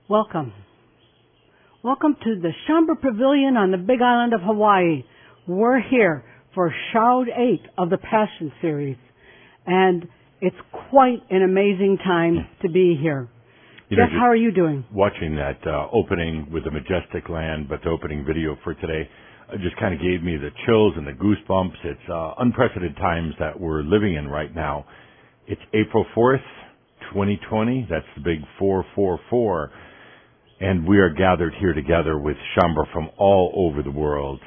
Welcome. Welcome to the Shaumbra Pavilion on the Big Island of Hawaii. We're here for Shoud 8 of the Passion Series. And it's quite an amazing time to be here. Jeff, how are you doing? Watching that opening with the majestic land, but the opening video for today just kind of gave me the chills and the goosebumps. It's unprecedented times that we're living in right now. It's April 4th, 2020. That's the big 444. And we are gathered here together with Shaumbra from all over the world.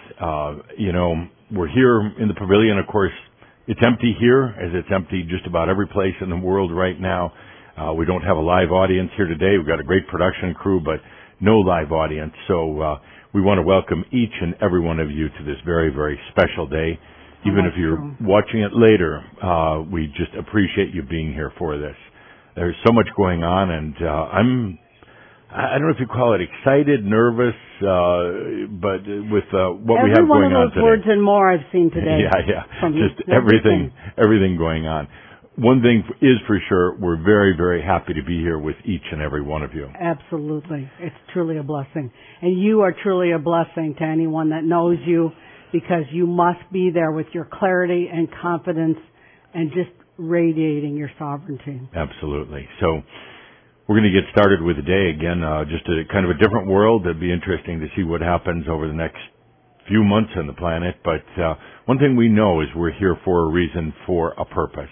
We're here in the pavilion. Of course, it's empty here, as it's empty just about every place in the world right now. We don't have a live audience here today. We've got a great production crew, but no live audience. So we want to welcome each and every one of you to this very, very special day. Even if you're watching it later, we just appreciate you being here for this. There's so much going on, and I don't know if you call it excited, nervous, but with what we have going on today. Every one of those words and more I've seen today. Yeah. Just everything going on. One thing is for sure, we're very, very happy to be here with each and every one of you. Absolutely. It's truly a blessing. And you are truly a blessing to anyone that knows you, because you must be there with your clarity and confidence and just radiating your sovereignty. Absolutely. So we're going to get started with the day again, just a kind of a different world. It'd be interesting to see what happens over the next few months on the planet. But one thing we know is we're here for a reason, for a purpose.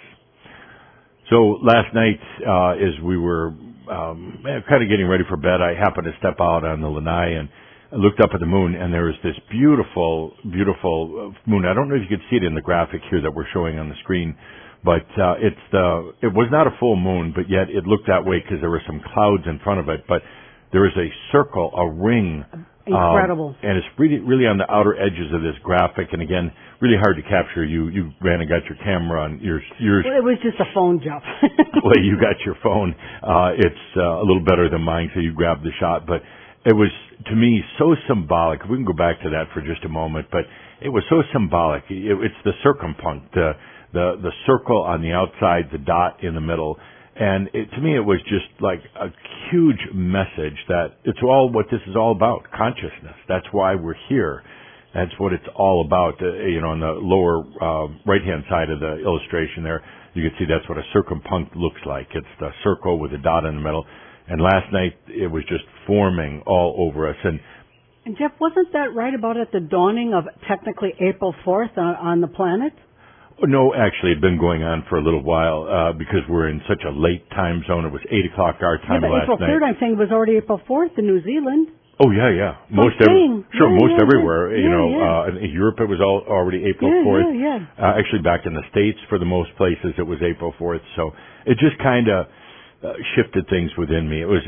So last night, as we were kind of getting ready for bed, I happened to step out on the lanai and I looked up at the moon, and there was this beautiful, beautiful moon. I don't know if you could see it in the graphic here that we're showing on the screen, but it was not a full moon, but yet it looked that way because there were some clouds in front of it. But there is a circle, a ring. Incredible. And it's really on the outer edges of this graphic, and again, really hard to capture. You ran and got your camera on yours. Well, it was just a phone jump. Well, you got your phone. It's a little better than mine, so you grabbed the shot. But it was, to me, so symbolic. We can go back to that for just a moment, but it was so symbolic. It's the circumpunct, the circle on the outside, the dot in the middle. And to me, it was just like a huge message that it's all what this is all about, consciousness. That's why we're here. That's what it's all about. On the lower right-hand side of the illustration there, you can see that's what a circumpunct looks like. It's the circle with a dot in the middle. And last night, it was just forming all over us. And Jeff, wasn't that right about at the dawning of technically April 4th on the planet? No, actually, it had been going on for a little while because we're in such a late time zone. It was 8 o'clock our time last night. April 3rd, I'm saying, was already April 4th in New Zealand. Oh, yeah. Most everywhere. In Europe, it was already April 4th. Yeah. Actually, back in the States, for the most places, it was April 4th. So it just kind of shifted things within me. It was,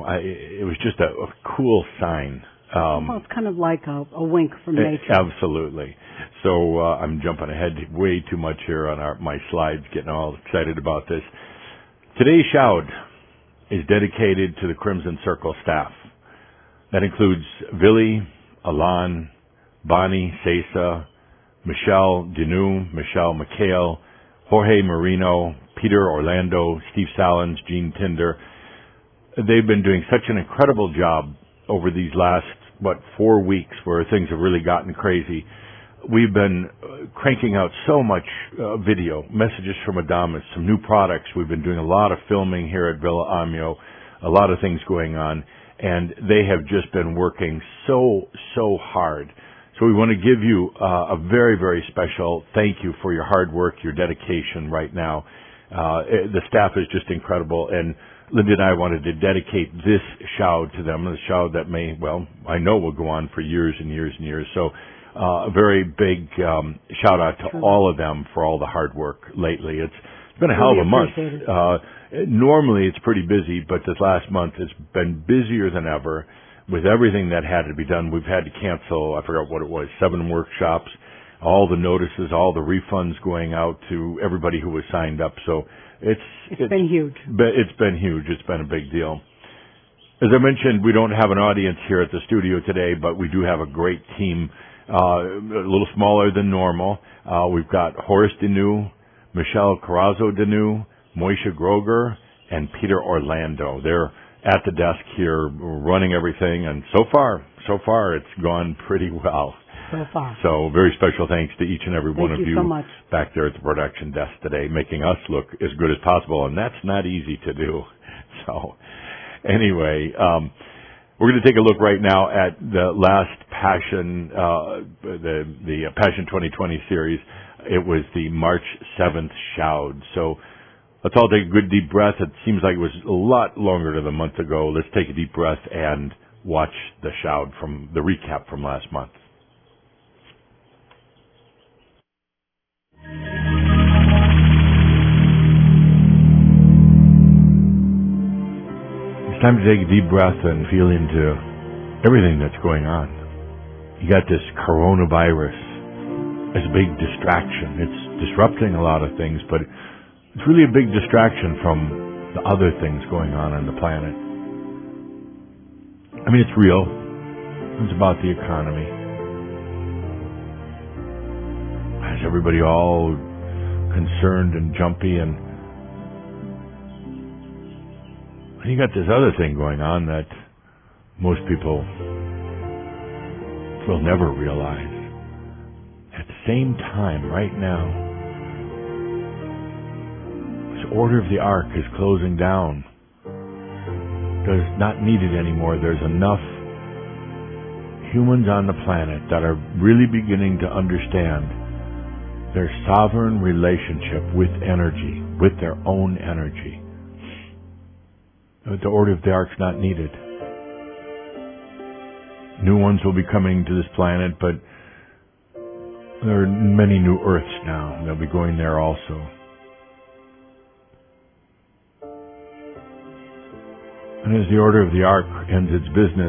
it was just a cool sign. Well, it's kind of like a wink from nature. Absolutely. So I'm jumping ahead way too much here on my slides, getting all excited about this. Today's Shoud is dedicated to the Crimson Circle staff. That includes Vili, Alan, Bonnie, Sesa, Michelle Dinu, Michelle McHale, Jorge Marino, Peter Orlando, Steve Salins, Gene Tinder. They've been doing such an incredible job over these last, 4 weeks where things have really gotten crazy. We've been cranking out so much video, messages from Adamas, some new products. We've been doing a lot of filming here at Villa Amio, a lot of things going on, and they have just been working so hard. So we want to give you a very, very special thank you for your hard work, your dedication right now. The staff is just incredible, and Linda and I wanted to dedicate this Shoud to them, a Shoud that I know will go on for years and years and years. So a very big shout out to all of them for all the hard work lately. It's been a hell of a month. Normally it's pretty busy, but this last month has been busier than ever with everything that had to be done. We've had to cancel, I forgot what it was, 7 workshops, all the notices, all the refunds going out to everybody who was signed up. So it's been huge. It's been huge. It's been a big deal. As I mentioned, we don't have an audience here at the studio today, but we do have a great team, a little smaller than normal. We've got Horace Dinu, Michelle Carrazzo Dinu, Moisha Groger, and Peter Orlando. They're at the desk here running everything, and so far it's gone pretty well. So far. So very special thanks to each and every one of you so much. back there at the production desk today, making us look as good as possible, and that's not easy to do. So anyway, we're going to take a look right now at the last Passion, the Passion 2020 series. It was the March 7th Shoud. So let's all take a good deep breath. It seems like it was a lot longer than a month ago. Let's take a deep breath and watch the Shoud from the recap from last month. It's time to take a deep breath and feel into everything that's going on. You got this coronavirus as a big distraction. It's disrupting a lot of things, but it's really a big distraction from the other things going on the planet. I mean, it's real. It's about the economy. Has everybody all concerned and jumpy, and you got this other thing going on that most people will never realize. At the same time, right now, this Order of the Ark is closing down. It's not needed anymore. There's enough humans on the planet that are really beginning to understand their sovereign relationship with energy, with their own energy. The Order of the Ark's not needed. New ones will be coming to this planet, but there are many new Earths now. They'll be going there also. And as the Order of the Ark ends its business,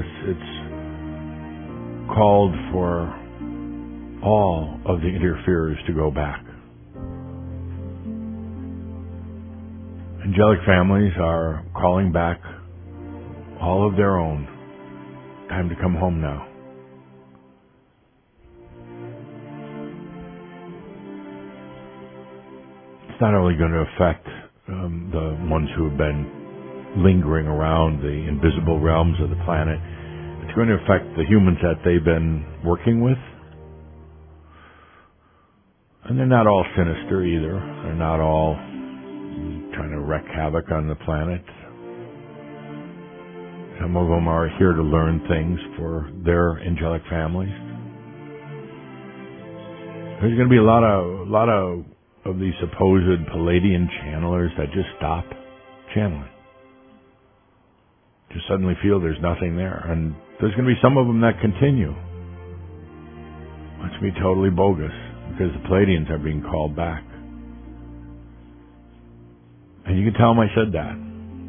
it's called for all of the interferers to go back. Angelic families are calling back all of their own. Time to come home now. It's not only going to affect the ones who have been lingering around the invisible realms of the planet. It's going to affect the humans that they've been working with. And they're not all sinister either. They're not all trying to wreak havoc on the planet. Some of them are here to learn things for their angelic families. There's going to be a lot of these supposed Palladian channelers that just stop channeling. Just suddenly feel there's nothing there. And there's going to be some of them that continue. It's going to be totally bogus because the Palladians are being called back. And you can tell them I said that.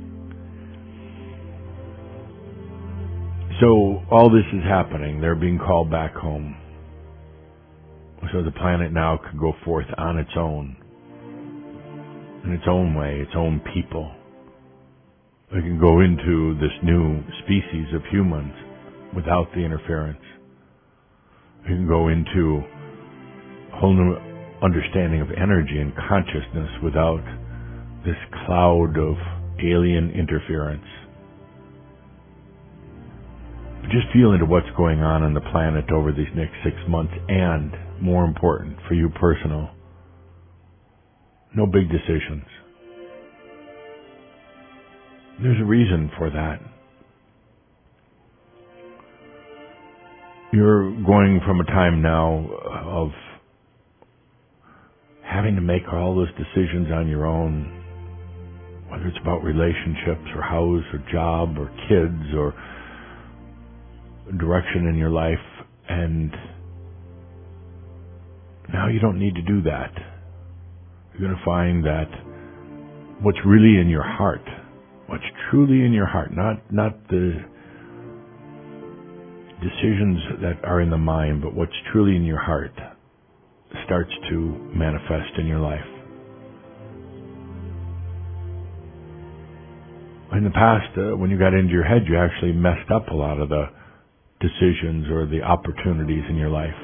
So all this is happening. They're being called back home. So the planet now could go forth on its own. In its own way, its own people. They can go into this new species of humans without the interference. They can go into a whole new understanding of energy and consciousness without this cloud of alien interference. Just feel into what's going on the planet over these next 6 months, and more important for you personal, no big decisions. There's a reason for that. You're going from a time now of having to make all those decisions on your own, whether it's about relationships or house or job or kids or direction in your life, and now you don't need to do that. You're going to find that what's really in your heart, what's truly in your heart, not the decisions that are in the mind, but what's truly in your heart starts to manifest in your life. In the past, when you got into your head, you actually messed up a lot of the decisions or the opportunities in your life.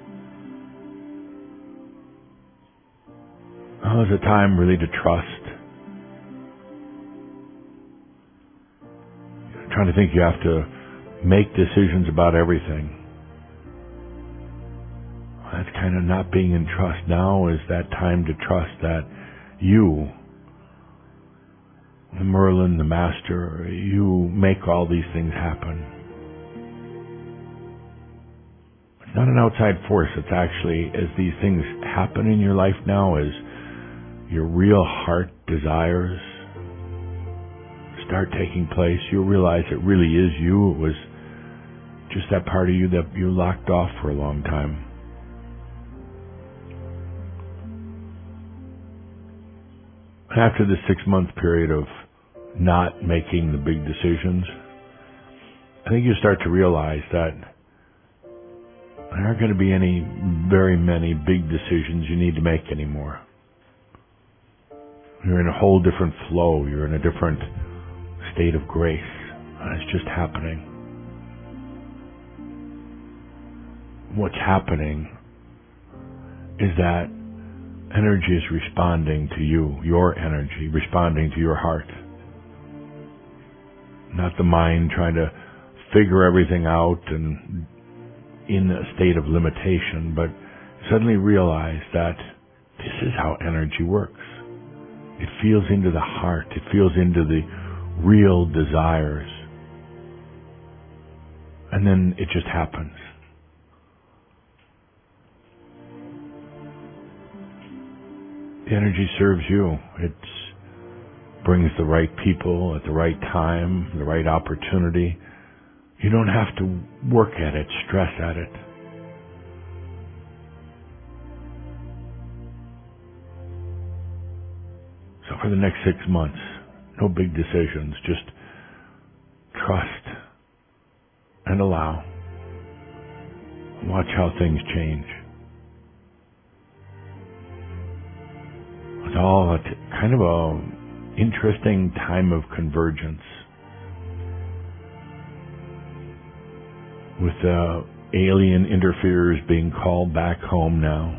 Now is a time really to trust. trying to think you have to make decisions about everything. That's kind of not being in trust. Now is that time to trust that you, the Merlin, the Master, you make all these things happen. It's not an outside force. It's actually, as these things happen in your life now, as your real heart desires start taking place, you'll realize it really is you. It was just that part of you that you locked off for a long time. After the 6-month period of not making the big decisions, I think you start to realize that there aren't going to be very many big decisions you need to make anymore. You're in a whole different flow. You're in a different state of grace. And it's just happening. What's happening is that energy is responding to you, your energy, responding to your heart. Not the mind trying to figure everything out and in a state of limitation, but suddenly realize that this is how energy works. It feels into the heart. It feels into the real desires. And then it just happens. The energy serves you. It brings the right people at the right time, the right opportunity. You don't have to work at it, stress at it. So for the next 6 months, no big decisions, just trust and allow. Watch how things change. It's all kind of a interesting time of convergence. With the alien interferers being called back home now.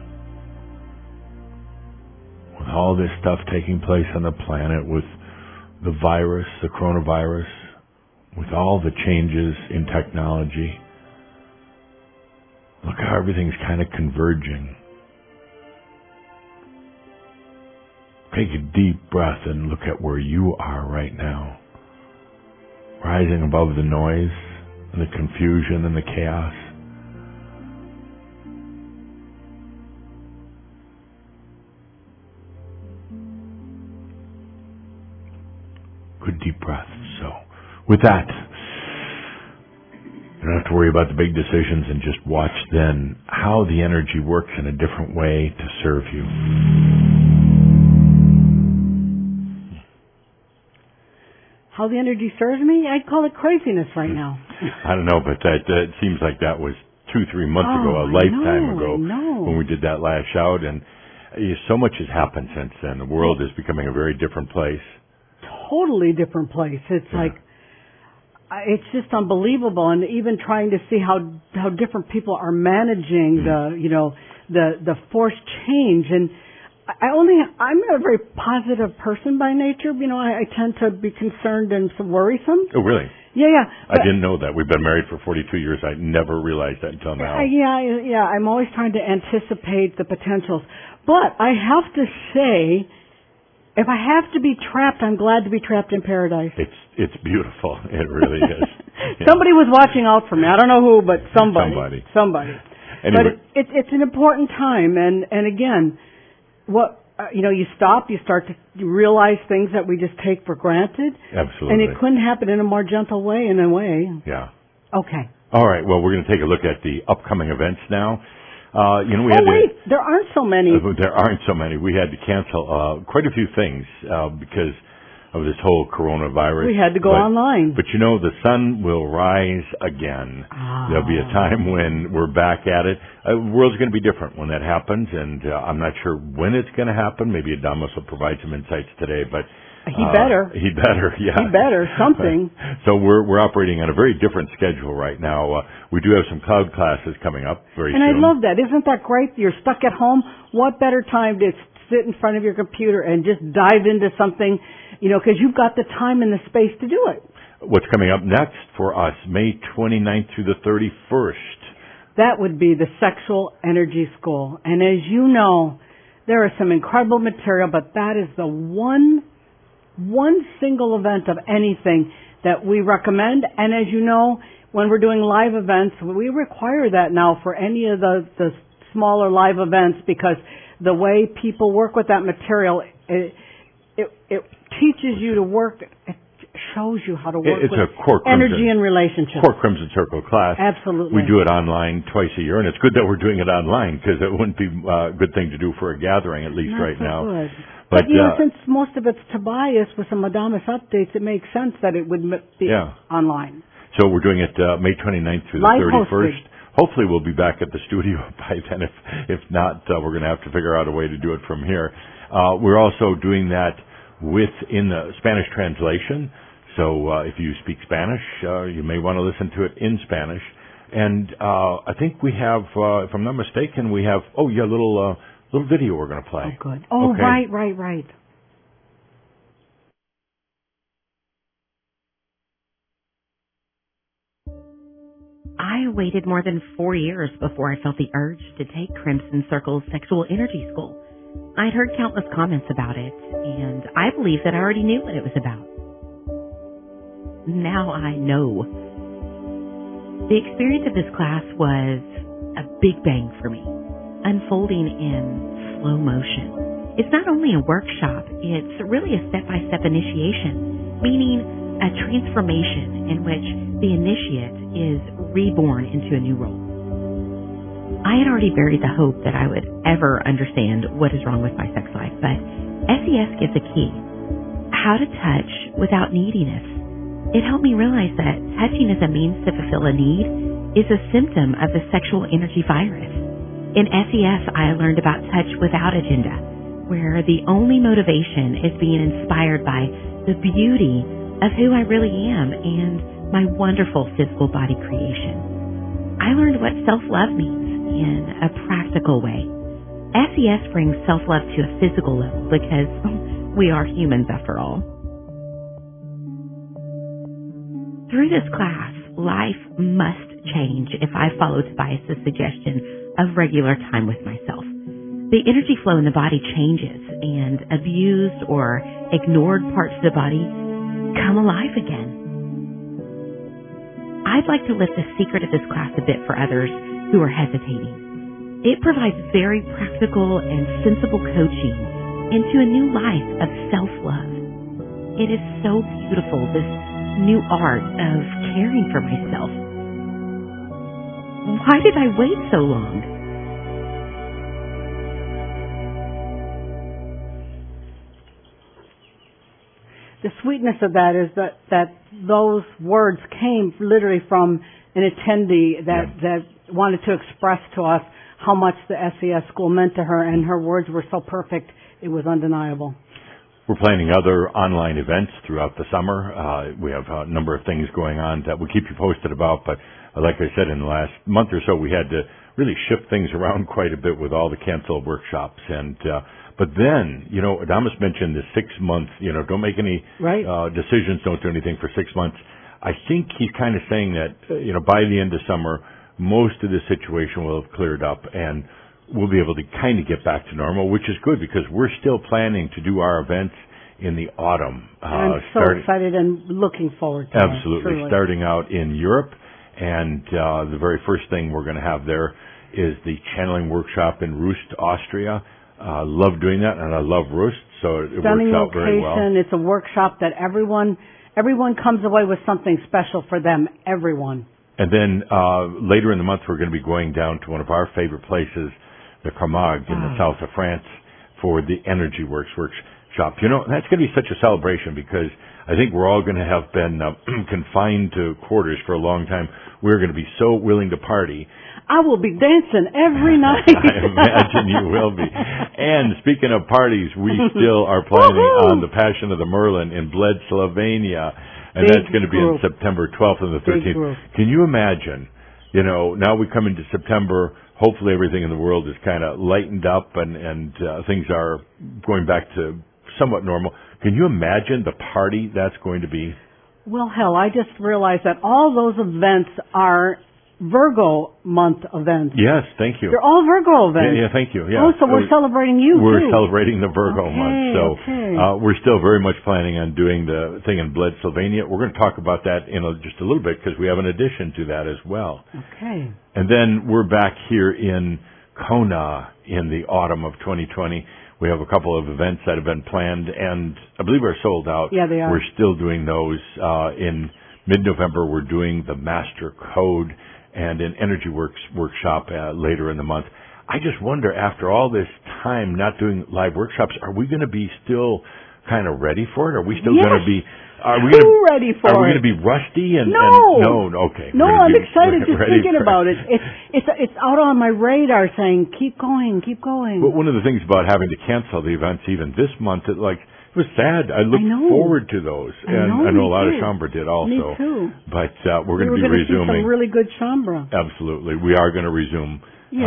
With all this stuff taking place on the planet, with the virus, the coronavirus, with all the changes in technology. Look how everything's kind of converging. Take a deep breath and look at where you are right now. Rising above the noise and the confusion and the chaos. Good deep breath. So, with that, you don't have to worry about the big decisions and just watch then how the energy works in a different way to serve you. How the energy serves me? I'd call it craziness right now. I don't know, but that seems like that was 2-3 months ago, a lifetime ago, when we did that last shout, and so much has happened since then. The world is becoming a very different place. Totally different place. It's like, it's just unbelievable, and even trying to see how different people are managing the forced change. And I'm a very positive person by nature. I tend to be concerned and worrisome. Oh, really? Yeah. I didn't know that. We've been married for 42 years. I never realized that until now. Yeah. I'm always trying to anticipate the potentials. But I have to say, if I have to be trapped, I'm glad to be trapped in paradise. It's beautiful. It really is. Yeah. Somebody was watching out for me. I don't know who, but somebody. Anyway. But it's an important time, and again, you stop, you start to realize things that we just take for granted. Absolutely. And it couldn't happen in a more gentle way, in a way. Yeah. Okay. All right. Well, we're going to take a look at the upcoming events now. There aren't so many. There aren't so many. We had to cancel quite a few things because of this whole coronavirus. We had to go online. But the sun will rise again. There'll be a time when we're back at it. The world's going to be different when that happens, and I'm not sure when it's going to happen. Maybe Adamus will provide some insights today, but He better, something. So we're operating on a very different schedule right now. We do have some cloud classes coming up very soon. And I love that. Isn't that great? You're stuck at home. What better time to sit in front of your computer and just dive into something, because you've got the time and the space to do it. what's coming up next for us, May 29th through the 31st. That would be the Sexual Energy School. And as you know, there is some incredible material, but that is the one single event of anything that we recommend. And as you know, when we're doing live events, we require that now for any of the smaller live events, because the way people work with that material, it teaches you to work. It shows you how to work with a core energy and relationships. Core Crimson Circle class. Absolutely. We do it online twice a year, and it's good that we're doing it online, because it wouldn't be a good thing to do for a gathering, at least Not right so now. Good. But since most of it's Tobias with some Adamus updates, it makes sense that it would be online. So we're doing it May 29th through the 31st. Hosted. Hopefully we'll be back at the studio by then. If not, we're going to have to figure out a way to do it from here. We're also doing that in the Spanish translation. So if you speak Spanish, you may want to listen to it in Spanish. And I think we have, if I'm not mistaken, we have a little video we're going to play. Oh, good. Oh, okay. Right. I waited more than 4 years before I felt the urge to take Crimson Circle's Sexual Energy School. I'd heard countless comments about it, and I believed that I already knew what it was about. Now I know. The experience of this class was a big bang for me, unfolding in slow motion. It's not only a workshop, it's really a step-by-step initiation, meaning a transformation in which the initiate is reborn into a new role. I had already buried the hope that I would ever understand what is wrong with my sex life, but SES gives a key: how to touch without neediness. It helped me realize that touching as a means to fulfill a need is a symptom of the sexual energy virus. In SES, I learned about touch without agenda, where the only motivation is being inspired by the beauty of who I really am and my wonderful physical body creation. I learned what self-love means in a practical way. SES brings self-love to a physical level because we are humans after all. Through this class, life must change if I follow Tobias' suggestion of regular time with myself. The energy flow in the body changes, and abused or ignored parts of the body come alive again. I'd like to lift the secret of this class a bit for others who are hesitating. It provides very practical and sensible coaching into a new life of self-love. It is so beautiful, this new art of caring for myself. Why did I wait so long? The sweetness of that is that those words came literally from an attendee that wanted to express to us how much the SES school meant to her, and her words were so perfect, it was undeniable. We're planning other online events throughout the summer. We have a number of things going on that we'll keep you posted about, but like I said, in the last month or so, we had to really shift things around quite a bit with all the canceled workshops. But then, Adamus mentioned the 6 months, don't make any decisions, don't do anything for 6 months. I think he's kind of saying that, by the end of summer, most of the situation will have cleared up and we'll be able to kind of get back to normal, which is good because we're still planning to do our events in the autumn. I'm so excited and looking forward to absolutely. That, starting out in Europe, and the very first thing we're going to have there is the channeling workshop in Rust, Austria. I love doing that, and I love Rust, so it Stunning works out very well. Location. It's a workshop that everyone comes away with something special for them, everyone. And then later in the month, we're going to be going down to one of our favorite places, the Camargue in the south of France, for the Energy Works workshop. That's going to be such a celebration because I think we're all going to have been confined to quarters for a long time. We're going to be so willing to party. I will be dancing every night. I imagine you will be. And speaking of parties, we still are planning on the Passion of the Merlin in Bled, Slovenia. And that's going to be on September 12th and the 13th. Can you imagine, now we come into September, hopefully everything in the world is kind of lightened up and things are going back to somewhat normal. Can you imagine the party that's going to be? Well, hell, I just realized that all those events are Virgo month events. Yes, thank you. They're all Virgo events. Yeah, thank you. Yeah. Oh, so we're celebrating you, We're too. celebrating the Virgo month. So we're still very much planning on doing the thing in Bled-Sylvania. We're going to talk about that in just a little bit because we have an addition to that as well. Okay. And then we're back here in Kona in the autumn of 2020. We have a couple of events that have been planned and I believe are sold out. Yeah, they are. We're still doing those. In mid-November, we're doing the Master Code and an Energy Works workshop later in the month. I just wonder, after all this time not doing live workshops, are we going to be still kind of ready for it? Are we still going to be... ready for it? Are we going to be rusty? No. Okay. No, I'm excited just thinking about it. it. It's out on my radar saying, keep going, keep going. But one of the things about having to cancel the events even this month, it was sad. I looked forward to those. And I know a lot of Shaumbra did also. Me too. But we're going to be resuming. See some really good Shaumbra. Absolutely. We are going to resume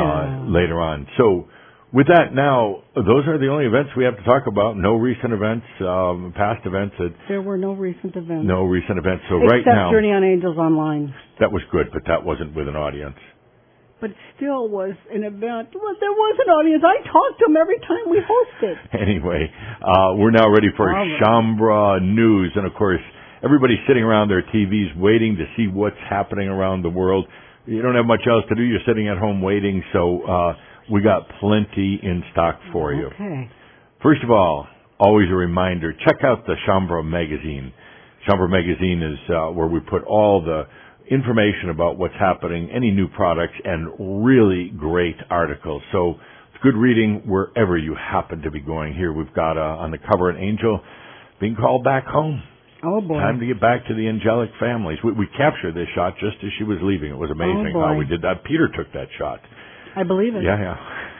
later on. So with that now, those are the only events we have to talk about. No recent events, past events. There were no recent events. No recent events. So Except right now. Journey on Angels Online. That was good, but that wasn't with an audience. But it still was an event. Well, there was an audience. I talked to them every time we hosted. Anyway, we're now ready for Shaumbra News. And, of course, everybody's sitting around their TVs waiting to see what's happening around the world. You don't have much else to do. You're sitting at home waiting. So we got plenty in stock for you. Okay. First of all, always a reminder, check out the Shaumbra Magazine. Shaumbra Magazine is where we put all the information about what's happening, any new products, and really great articles. So it's good reading wherever you happen to be going. Here we've got on the cover an angel being called back home. Oh, boy. Time to get back to the angelic families. We captured this shot just as she was leaving. It was amazing how we did that. Peter took that shot. I believe it. Yeah.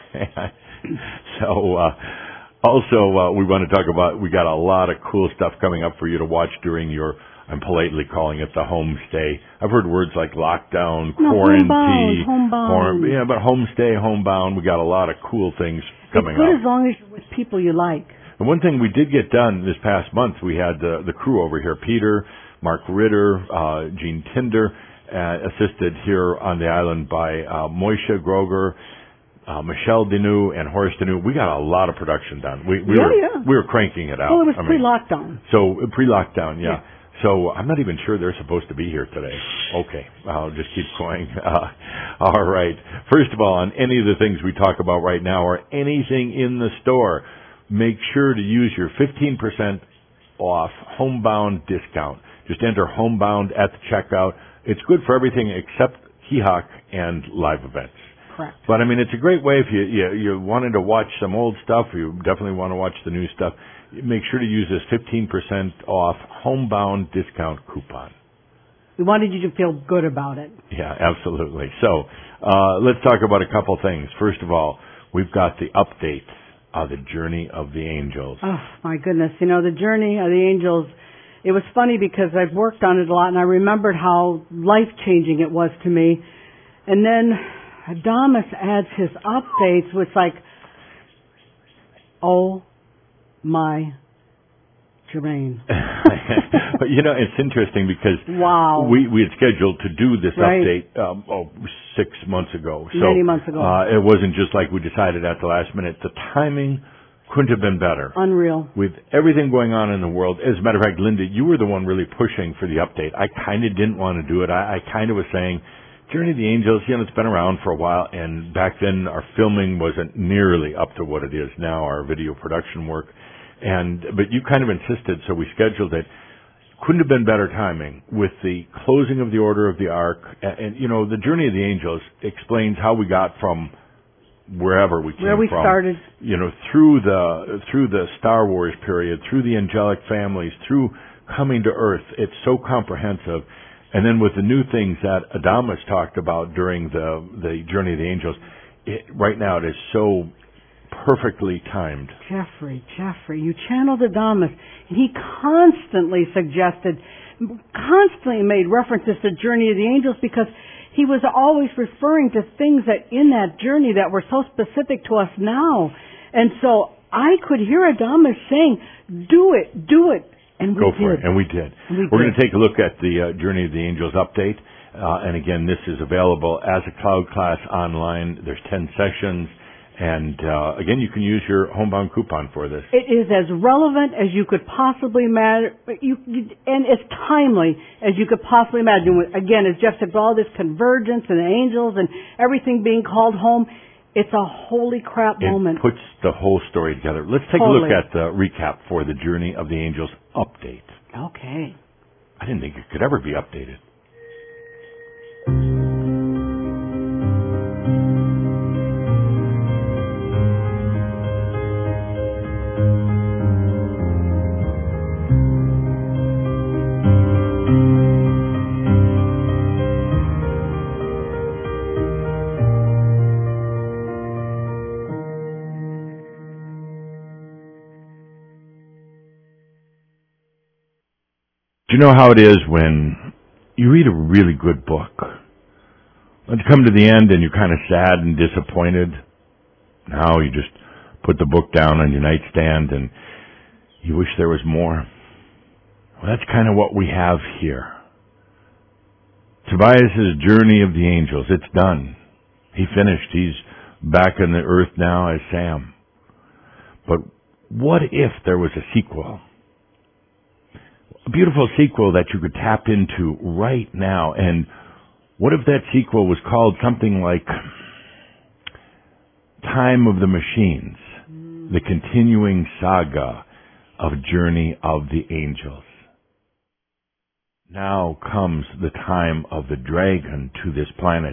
So also we want to talk about, we got a lot of cool stuff coming up for you to watch during your, I'm politely calling it the homestay. I've heard words like lockdown, quarantine. Homebound. But homestay, homebound. We got a lot of cool things coming up. It's good as long as you're with people you like. And one thing we did get done this past month, we had the crew over here, Peter, Mark Ritter, Gene Tinder, assisted here on the island by Moishe Groger, Michelle Deneau, and Horace Deneau. We got a lot of production done. We were cranking it out. Well, it was pre-lockdown. So pre-lockdown, yeah. So I'm not even sure they're supposed to be here today. Okay, I'll just keep going. All right. First of all, on any of the things we talk about right now or anything in the store, make sure to use your 15% off homebound discount. Just enter homebound at the checkout. It's good for everything except Kihak and live events. Correct. But I mean, it's a great way if you're wanting to watch some old stuff. You definitely want to watch the new stuff. Make sure to use this 15% off homebound discount coupon. We wanted you to feel good about it. Yeah, absolutely. So let's talk about a couple things. First of all, we've got the update of the Journey of the Angels. Oh, my goodness. You know, the Journey of the Angels, it was funny because I've worked on it a lot and I remembered how life-changing it was to me. And then Adamus adds his updates, which oh my Jermaine. But you know, it's interesting because we had scheduled to do this update 6 months ago. So many months ago. It wasn't just like we decided at the last minute. The timing couldn't have been better. Unreal. With everything going on in the world. As a matter of fact, Linda, you were the one really pushing for the update. I kind of didn't want to do it. I kind of was saying, Journey of the Angels, it's been around for a while, and back then our filming wasn't nearly up to what it is now, our video production work. But you kind of insisted, so we scheduled it. Couldn't have been better timing with the closing of the Order of the Ark. And the Journey of the Angels explains how we got from wherever we came from. Where we started. Through the Star Wars period, through the angelic families, through coming to Earth. It's so comprehensive. And then with the new things that Adamus talked about during the Journey of the Angels, right now it is so perfectly timed. Jeffrey, you channeled Adamus, and he constantly made references to Journey of the Angels because he was always referring to things that in that journey that were so specific to us now. And so I could hear Adamus saying, do it. And we Go did. for it. And we did. We're going to take a look at the Journey of the Angels update. And again, this is available as a cloud class online. There's 10 sessions. And again, you can use your homebound coupon for this. It is as relevant as you could possibly imagine, and as timely as you could possibly imagine. Again, as Jeff said, all this convergence and the angels and everything being called home, it's a holy crap moment. It puts the whole story together. Let's take a look at the recap for the Journey of the Angels update. Okay. I didn't think it could ever be updated. Do you know how it is when you read a really good book? When you come to the end and you're kind of sad and disappointed, now you just put the book down on your nightstand and you wish there was more. Well, that's kind of what we have here. Tobias's Journey of the Angels, it's done. He finished. He's back on the earth now as Sam. But what if there was a sequel? A beautiful sequel that you could tap into right now. And what if that sequel was called something like Time of the Machines, the continuing saga of Journey of the Angels? Now comes the time of the dragon to this planet.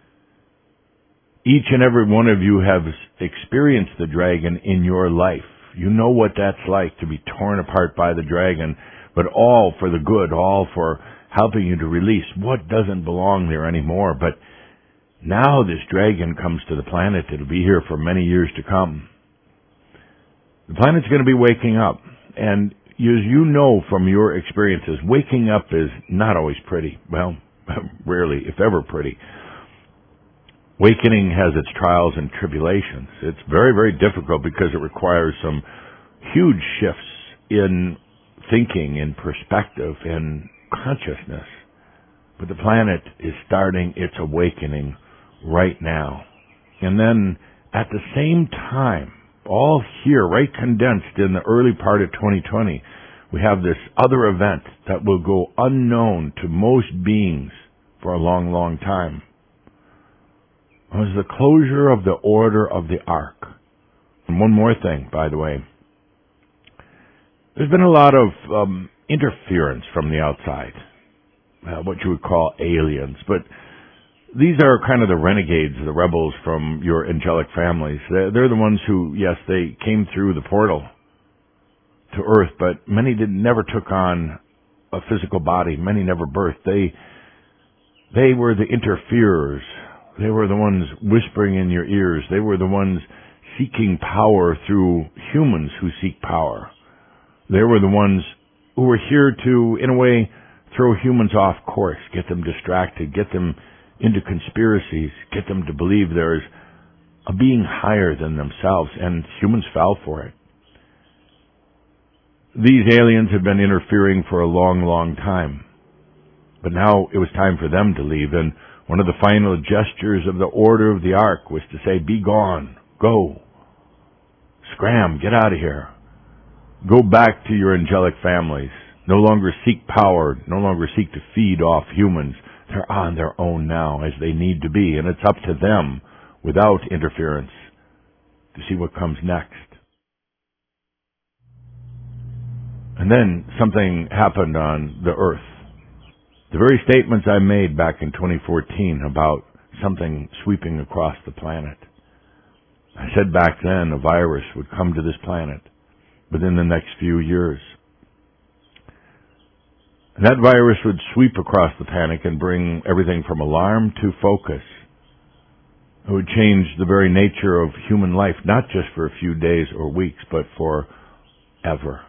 Each and every one of you have experienced the dragon in your life. You know what that's like, to be torn apart by the dragon, but all for the good, all for helping you to release what doesn't belong there anymore. But now this dragon comes to the planet. It'll be here for many years to come. The planet's going to be waking up. And as you know from your experiences, waking up is not always pretty. Well, rarely, if ever, pretty. Wakening has its trials and tribulations. It's very, very difficult because it requires some huge shifts in thinking, in perspective, in consciousness. But the planet is starting its awakening right now. And then at the same time, all here, right condensed in the early part of 2020, we have this other event that will go unknown to most beings for a long, long time. It was the closure of the Order of the Ark. And one more thing, by the way. There's been a lot of interference from the outside, what you would call aliens. But these are kind of the renegades, the rebels from your angelic families. They're the ones who, yes, they came through the portal to Earth, but many never took on a physical body. Many never birthed. They were the interferers. They were the ones whispering in your ears. They were the ones seeking power through humans who seek power. They were the ones who were here to, in a way, throw humans off course, get them distracted, get them into conspiracies, get them to believe there is a being higher than themselves, and humans fell for it. These aliens have been interfering for a long, long time. But now it was time for them to leave, and one of the final gestures of the Order of the Ark was to say, be gone, go, scram, get out of here. Go back to your angelic families. No longer seek power, no longer seek to feed off humans. They're on their own now, as they need to be, and it's up to them, without interference, to see what comes next. And then something happened on the Earth. The very statements I made back in 2014 about something sweeping across the planet. I said back then a virus would come to this planet within the next few years. And that virus would sweep across the planet and bring everything from alarm to focus. It would change the very nature of human life, not just for a few days or weeks, but forever.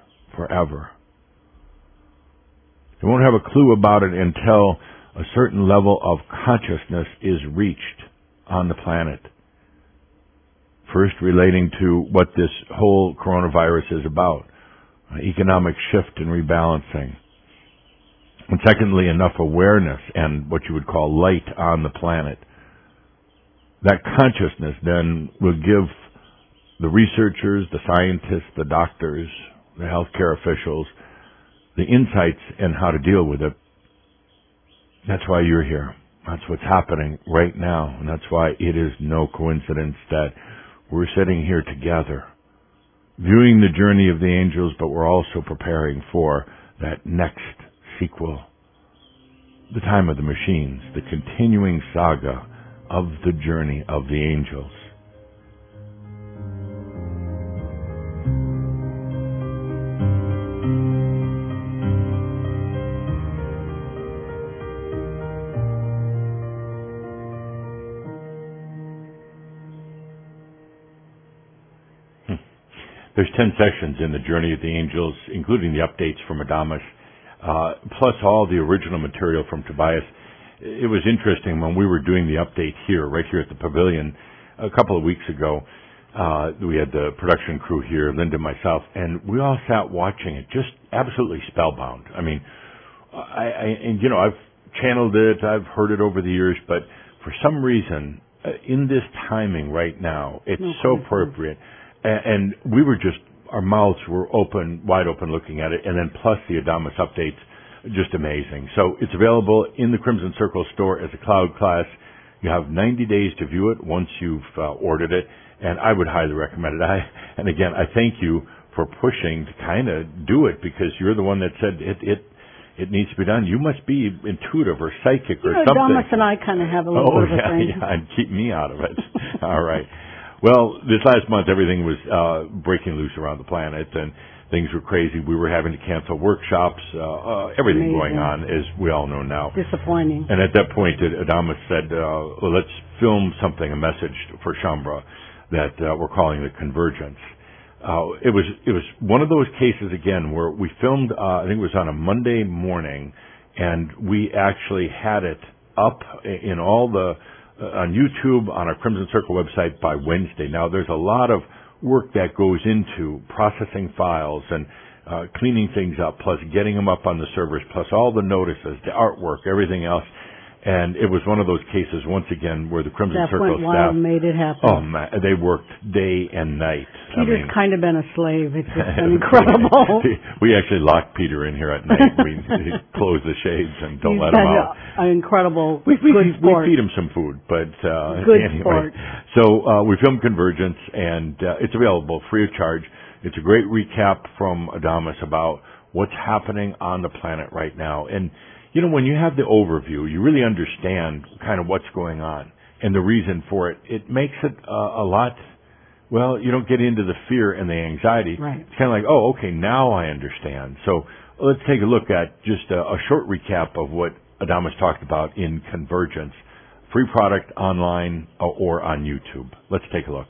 You won't have a clue about it until a certain level of consciousness is reached on the planet. First, relating to what this whole coronavirus is about. economic shift and rebalancing. And secondly, enough awareness and what you would call light on the planet. That consciousness then will give the researchers, the scientists, the doctors, the healthcare officials, the insights in how to deal with it. That's why you're here. That's what's happening right now. And that's why it is no coincidence that we're sitting here together, viewing the journey of the angels, but we're also preparing for that next sequel, the time of the machines, the continuing saga of the journey of the angels. There's 10 sessions in the Journey of the Angels, including the updates from Adamus, plus all the original material from Tobias. It was interesting when we were doing the update here, right here at the Pavilion, a couple of weeks ago. We had the production crew here, Linda, myself, and we all sat watching it, just absolutely spellbound. I mean, I've channeled it, I've heard it over the years, but for some reason, in this timing right now, it's so appropriate. And we were just, our mouths were open, wide open looking at it, and then plus the Adamus updates, just amazing. So it's available in the Crimson Circle store as a cloud class. You have 90 days to view it once you've ordered it, and I would highly recommend it. And again, I thank you for pushing to kind of do it, because you're the one that said it needs to be done. You must be intuitive or psychic or something. Adamus and I kind of have a little bit of a thing. Yeah, and keep me out of it. All right. Well, this last month, everything was breaking loose around the planet, and things were crazy. We were having to cancel workshops, everything going on, as we all know now. Disappointing. And at that point, Adamus said, well, let's film something, a message for Shaumbra that we're calling the Convergence. It was one of those cases, again, where we filmed, I think it was on a Monday morning, and we actually had it up in all the on YouTube, on our Crimson Circle website by Wednesday. Now, there's a lot of work that goes into processing files and cleaning things up, plus getting them up on the servers, plus all the notices, the artwork, everything else. And it was one of those cases, once again, where the Crimson Circle staff made it happen. Oh, man, they worked day and night. Peter's kind of been a slave. It's just been incredible. We actually locked Peter in here at night. We close the shades and don't let him out. An incredible good sport. We feed him some food, but good anyway. Sport. So we filmed Convergence, and it's available free of charge. It's a great recap from Adamus about what's happening on the planet right now. And you know, when you have the overview, you really understand kind of what's going on and the reason for it. It makes it a lot, well, you don't get into the fear and the anxiety. Right. It's kind of like, oh, okay, now I understand. So let's take a look at just a short recap of what Adamus talked about in Convergence. Free product online or on YouTube. Let's take a look.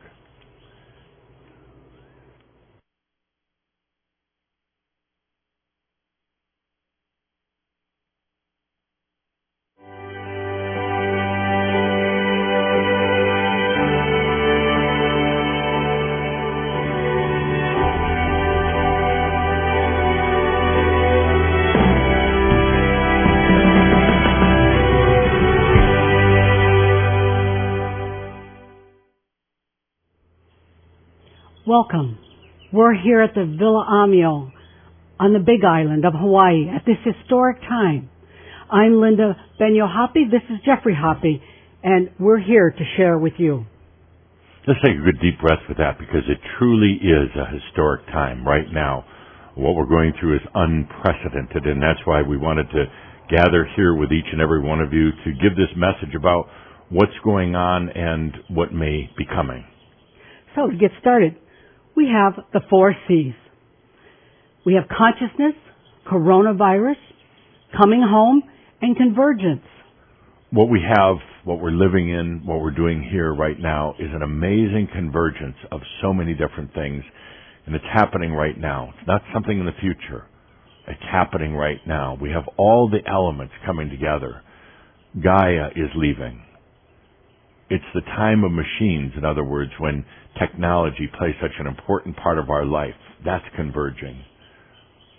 Welcome. We're here at the Villa Amio on the Big Island of Hawaii at this historic time. I'm Linda Benio-Hoppe. This is Jeffrey Hoppe, and we're here to share with you. Let's take a good deep breath with that, because it truly is a historic time right now. What we're going through is unprecedented, and that's why we wanted to gather here with each and every one of you to give this message about what's going on and what may be coming. So to get started, we have the 4 C's. We have consciousness, coronavirus, coming home, and convergence. What we have, what we're living in, what we're doing here right now is an amazing convergence of so many different things, and it's happening right now. It's not something in the future. It's happening right now. We have all the elements coming together. Gaia is leaving. It's the time of machines, in other words, when technology plays such an important part of our life. That's converging.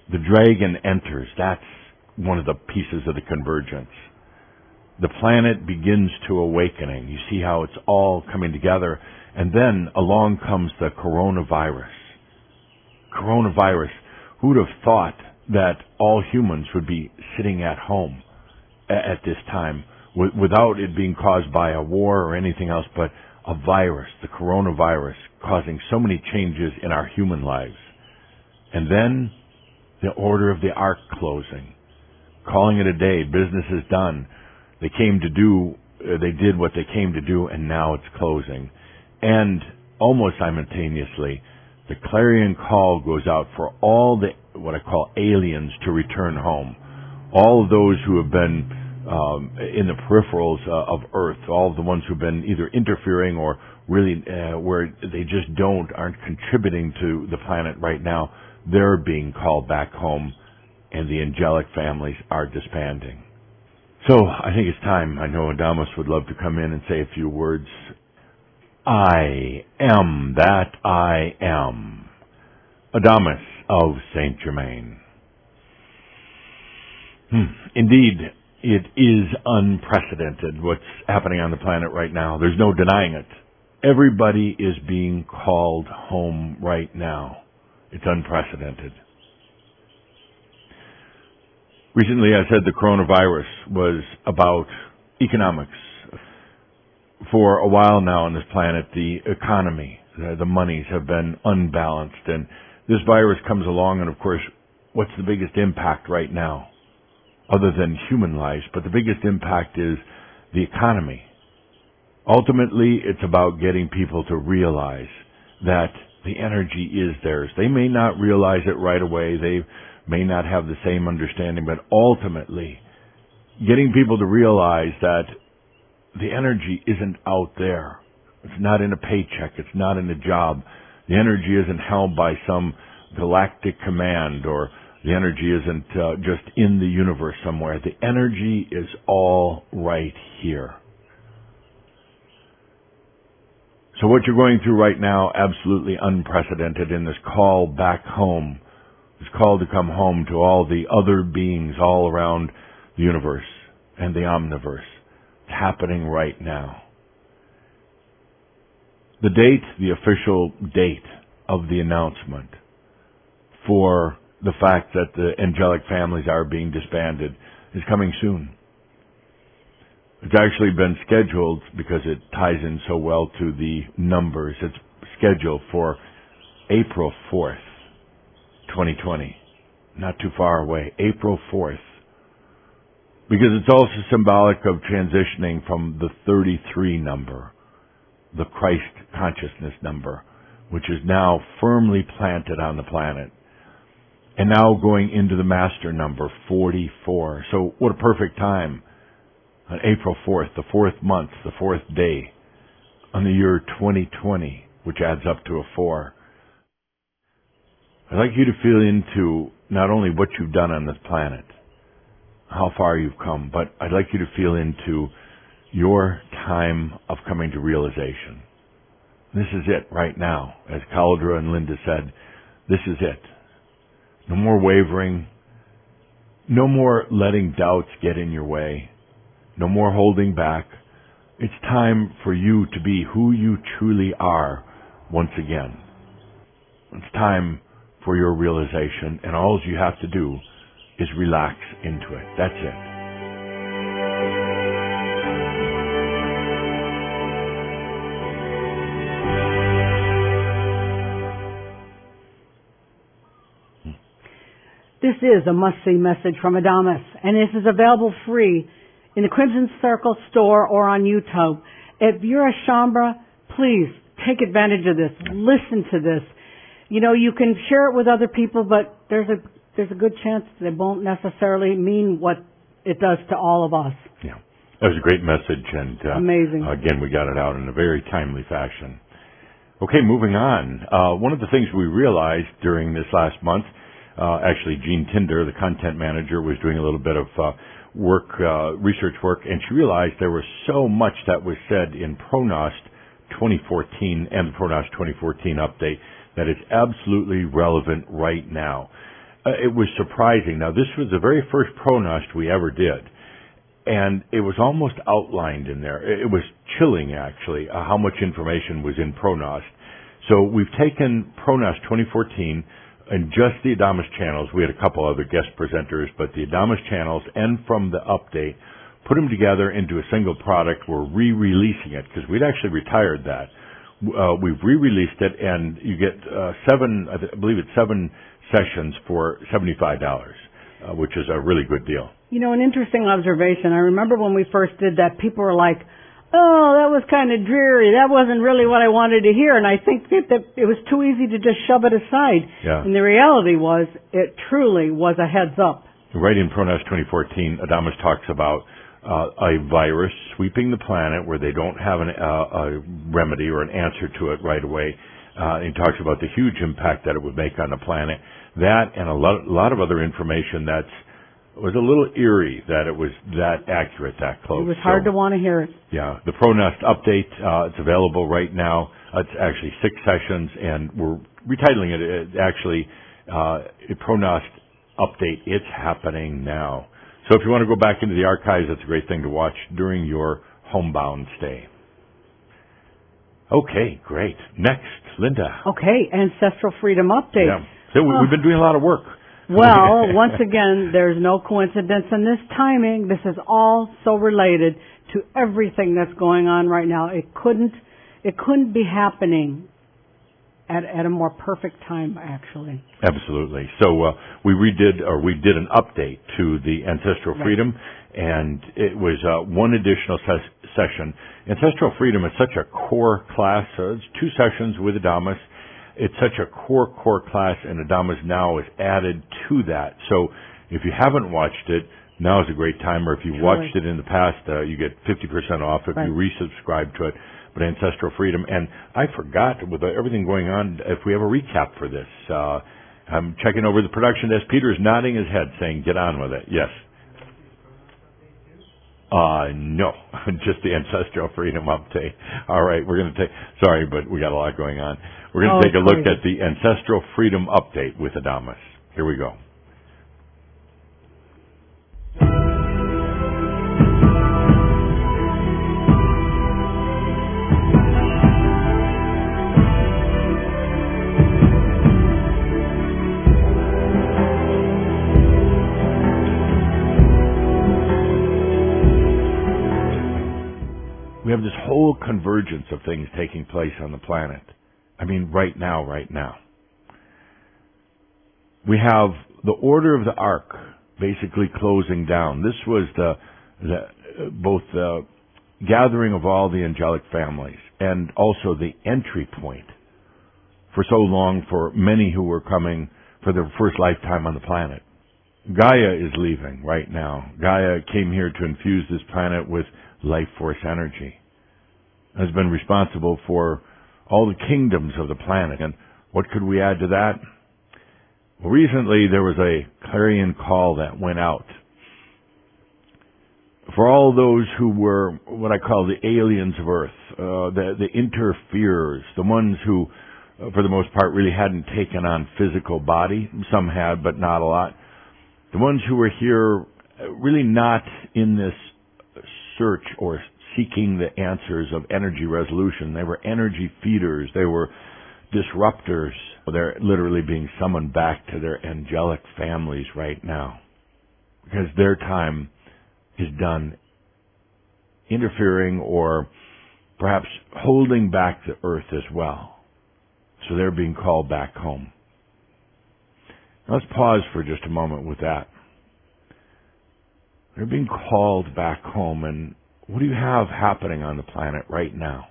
The dragon enters. That's one of the pieces of the convergence. The planet begins to awakening. You see how it's all coming together. And then along comes the coronavirus. Coronavirus. Who'd have thought that all humans would be sitting at home at this time without it being caused by a war or anything else, but a virus, the coronavirus, causing so many changes in our human lives. And then the order of the ark closing, calling it a day. Business is done. They did what they came to do, and now it's closing. And almost simultaneously, the clarion call goes out for all the, what I call aliens, to return home. All of those who have been in the peripherals of Earth, all of the ones who've been either interfering or really where they just aren't contributing to the planet right now, they're being called back home, and the angelic families are disbanding. So I think it's time. I know Adamus would love to come in and say a few words. I am that I am. Adamus of Saint Germain. Indeed, it is unprecedented what's happening on the planet right now. There's no denying it. Everybody is being called home right now. It's unprecedented. Recently, I said the coronavirus was about economics. For a while now on this planet, the economy, the monies have been unbalanced, and this virus comes along, and of course, what's the biggest impact right now? Other than human lives, but the biggest impact is the economy. Ultimately, it's about getting people to realize that the energy is theirs. They may not realize it right away. They may not have the same understanding, but ultimately, getting people to realize that the energy isn't out there. It's not in a paycheck. It's not in a job. The energy isn't held by some galactic command, or the energy isn't just in the universe somewhere. The energy is all right here. So what you're going through right now, absolutely unprecedented in this call back home, this call to come home to all the other beings all around the universe and the omniverse. It's happening right now. The date, the official date of the announcement for the fact that the angelic families are being disbanded is coming soon. It's actually been scheduled, because it ties in so well to the numbers, it's scheduled for April 4th, 2020. Not too far away. April 4th. Because it's also symbolic of transitioning from the 33 number, the Christ consciousness number, which is now firmly planted on the planet, and now going into the master number, 44. So what a perfect time. On April 4th, the 4th month, the 4th day, on the year 2020, which adds up to a 4. I'd like you to feel into not only what you've done on this planet, how far you've come, but I'd like you to feel into your time of coming to realization. This is it right now. As Cauldre and Linda said, this is it. No more wavering. No more letting doubts get in your way. No more holding back. It's time for you to be who you truly are once again. It's time for your realization, and all you have to do is relax into it. That's it. This is a must-see message from Adamus, and this is available free in the Crimson Circle store or on YouTube. If you're a Shaumbra, please take advantage of this. Listen to this. You know, you can share it with other people, but there's a good chance that it won't necessarily mean what it does to all of us. Yeah, that was a great message, and amazing. Again, we got it out in a very timely fashion. Okay, moving on. One of the things we realized during this last month, actually, Jean Tinder, the content manager, was doing a little bit of research work, and she realized there was so much that was said in Pronost 2014 and the Pronost 2014 update that is absolutely relevant right now. It was surprising. Now, this was the very first Pronost we ever did, and it was almost outlined in there. It was chilling, actually, how much information was in Pronost. So we've taken Pronost 2014 and just the Adamus channels. We had a couple other guest presenters, but the Adamus channels and from the update, put them together into a single product. We're re-releasing it because we'd actually retired that. We've re-released it, and you get I believe it's 7 sessions for $75, which is a really good deal. You know, an interesting observation. I remember when we first did that, people were like, oh, that was kind of dreary. That wasn't really what I wanted to hear. And I think that it was too easy to just shove it aside. Yeah. And the reality was, it truly was a heads up. Right in Pronost 2014, Adamus talks about a virus sweeping the planet where they don't have a remedy or an answer to it right away. He talks about the huge impact that it would make on the planet. That and a lot of other information that was a little eerie that it was that accurate, that close. It was hard to want to hear it. Yeah, the Pronost update, it's available right now. It's actually 6 sessions, and we're retitling it actually Pronost update. It's happening now. So if you want to go back into the archives, that's a great thing to watch during your homebound stay. Okay, great. Next, Linda. Okay, Ancestral Freedom Update. Yeah. So we've been doing a lot of work. Well, once again, there's no coincidence in this timing. This is all so related to everything that's going on right now. It couldn't be happening at a more perfect time, actually. Absolutely. So we did an update to the Ancestral Freedom, and it was one additional session. Ancestral Freedom is such a core class. It's 2 sessions with Adamus. It's such a core class, and Adamus now is added to that. So if you haven't watched it, now is a great time. Or if you watched it in the past, you get 50% off if you resubscribe to it. But Ancestral Freedom, and I forgot, with everything going on, if we have a recap for this. I'm checking over the production desk. Peter's nodding his head, saying, get on with it. Yes. No, just the Ancestral Freedom update. All right, we're going to sorry, but we got a lot going on. We're going to take a look at the Ancestral Freedom update with Adamus. Here we go. We have this whole convergence of things taking place on the planet. I mean, right now. We have the Order of the Ark basically closing down. This was both the gathering of all the angelic families and also the entry point for so long for many who were coming for their first lifetime on the planet. Gaia is leaving right now. Gaia came here to infuse this planet with life force energy. Has been responsible for all the kingdoms of the planet. And what could we add to that? Well, recently there was a clarion call that went out for all those who were what I call the aliens of Earth, the interferers, the ones who, for the most part, really hadn't taken on physical body. Some had, but not a lot. The ones who were here really not in this search or seeking the answers of energy resolution. They were energy feeders. They were disruptors. They're literally being summoned back to their angelic families right now because their time is done interfering or perhaps holding back the earth as well. So they're being called back home. Now let's pause for just a moment with that. They're being called back home, and what do you have happening on the planet right now?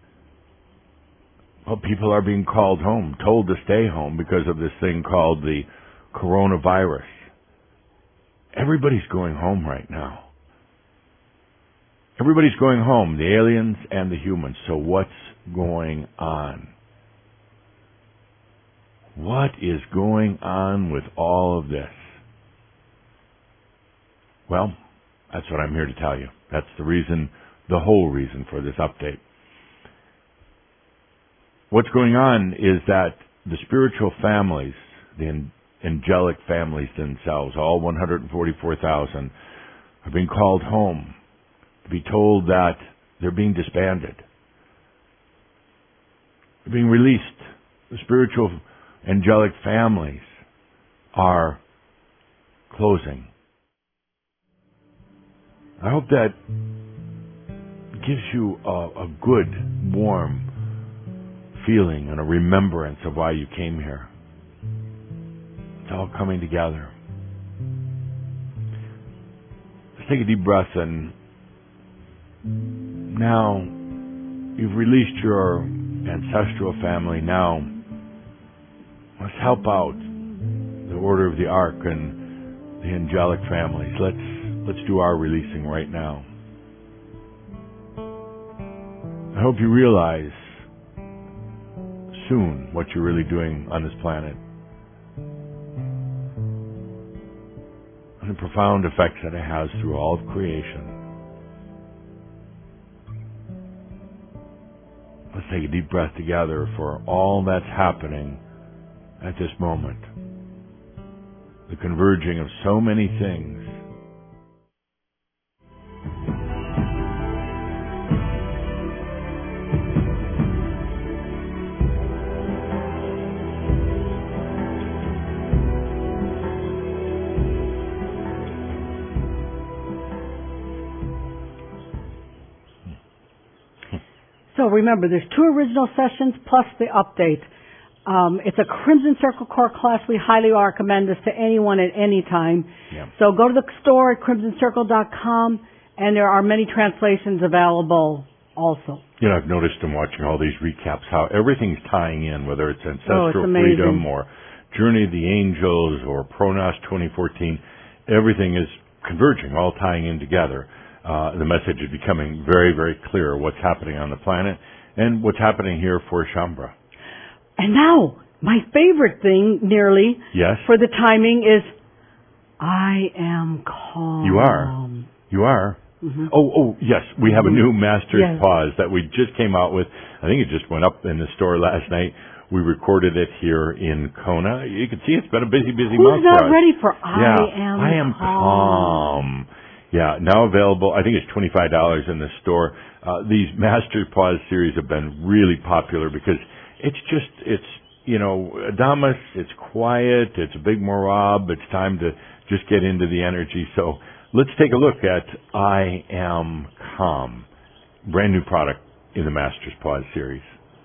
Well, people are being called home, told to stay home because of this thing called the coronavirus. Everybody's going home right now. Everybody's going home, the aliens and the humans. So what's going on? What is going on with all of this? Well, that's what I'm here to tell you. That's the reason, the whole reason for this update. What's going on is that the spiritual families, the angelic families themselves, all 144,000, are being called home to be told that they're being disbanded. They're being released. The spiritual angelic families are closing. I hope that gives you a good, warm feeling and a remembrance of why you came here. It's all coming together. Let's take a deep breath, and now you've released your ancestral family. Now let's help out the Order of the Ark and the angelic families. Let's do our releasing right now. I hope you realize soon what you're really doing on this planet and the profound effects that it has through all of creation. Let's take a deep breath together for all that's happening at this moment. The converging of so many things. So remember, there's 2 original sessions plus the update. It's a Crimson Circle Core class. We highly recommend this to anyone at any time. Yeah. So go to the store at crimsoncircle.com, and there are many translations available also. You know, I've noticed in watching all these recaps how everything's tying in, whether it's Ancestral it's amazing. Freedom or Journey of the Angels or Pronos 2014. Everything is converging, all tying in together. The message is becoming very, very clear what's happening on the planet and what's happening here for Shaumbra. And now, my favorite thing, nearly, Yes? for the timing is, I am calm. You are. You are. Mm-hmm. Oh, yes. We have a new Master's Yes. Pause that we just came out with. I think it just went up in the store last night. We recorded it here in Kona. You can see it's been a busy month for us. Who's not ready for I am calm. Yeah, now available. I think it's $25 in the store. These Master Pause series have been really popular because it's Adamus, it's quiet, it's a big Morab, it's time to just get into the energy. So let's take a look at I Am Calm, brand new product in the Master's Pause series.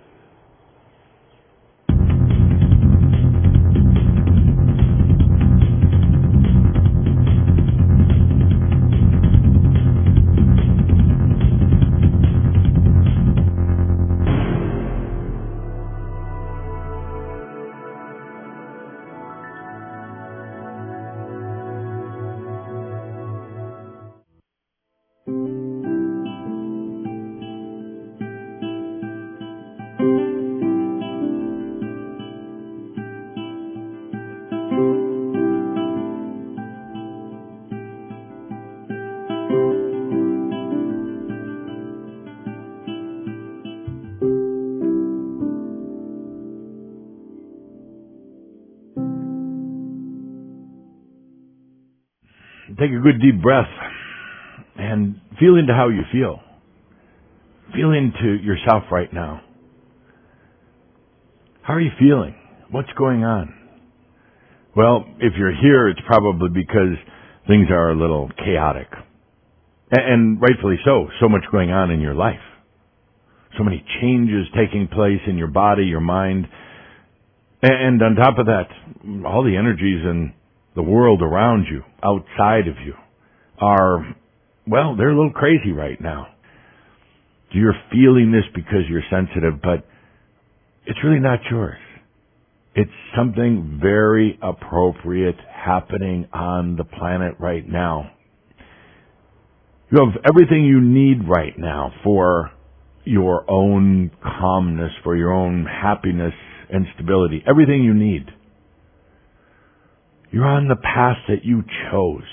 Take a good deep breath and feel into how you feel. Feel into yourself right now. How are you feeling? What's going on? Well, if you're here, it's probably because things are a little chaotic. And rightfully so. So much going on in your life. So many changes taking place in your body, your mind. And on top of that, all the energies in the world around you, outside of you, are, well, they're a little crazy right now. You're feeling this because you're sensitive, but it's really not yours. It's something very appropriate happening on the planet right now. You have everything you need right now for your own calmness, for your own happiness and stability. Everything you need. You're on the path that you chose.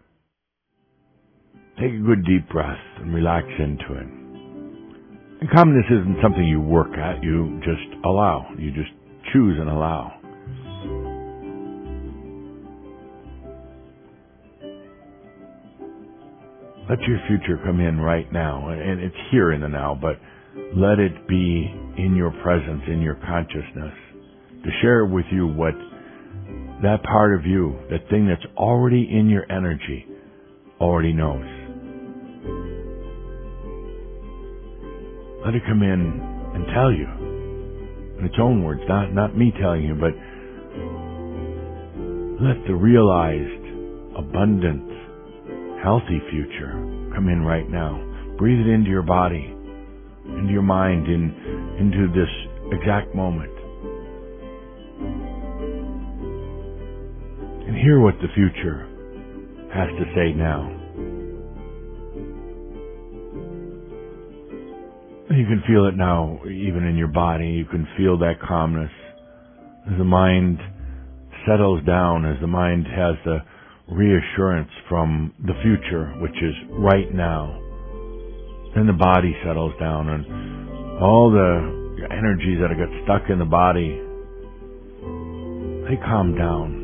Take a good deep breath and relax into it. And calmness isn't something you work at. You just allow. You just choose and allow. Let your future come in right now. And it's here in the now, but let it be in your presence, in your consciousness, to share with you what that part of you, that thing that's already in your energy, already knows. Let it come in and tell you, in its own words, not me telling you, but let the realized, abundant, healthy future come in right now. Breathe it into your body, into your mind, into this exact moment. And hear what the future has to say now. You can feel it now, even in your body. You can feel that calmness as the mind settles down, as the mind has the reassurance from the future, which is right now. Then the body settles down, and all the energies that have got stuck in the body, they calm down.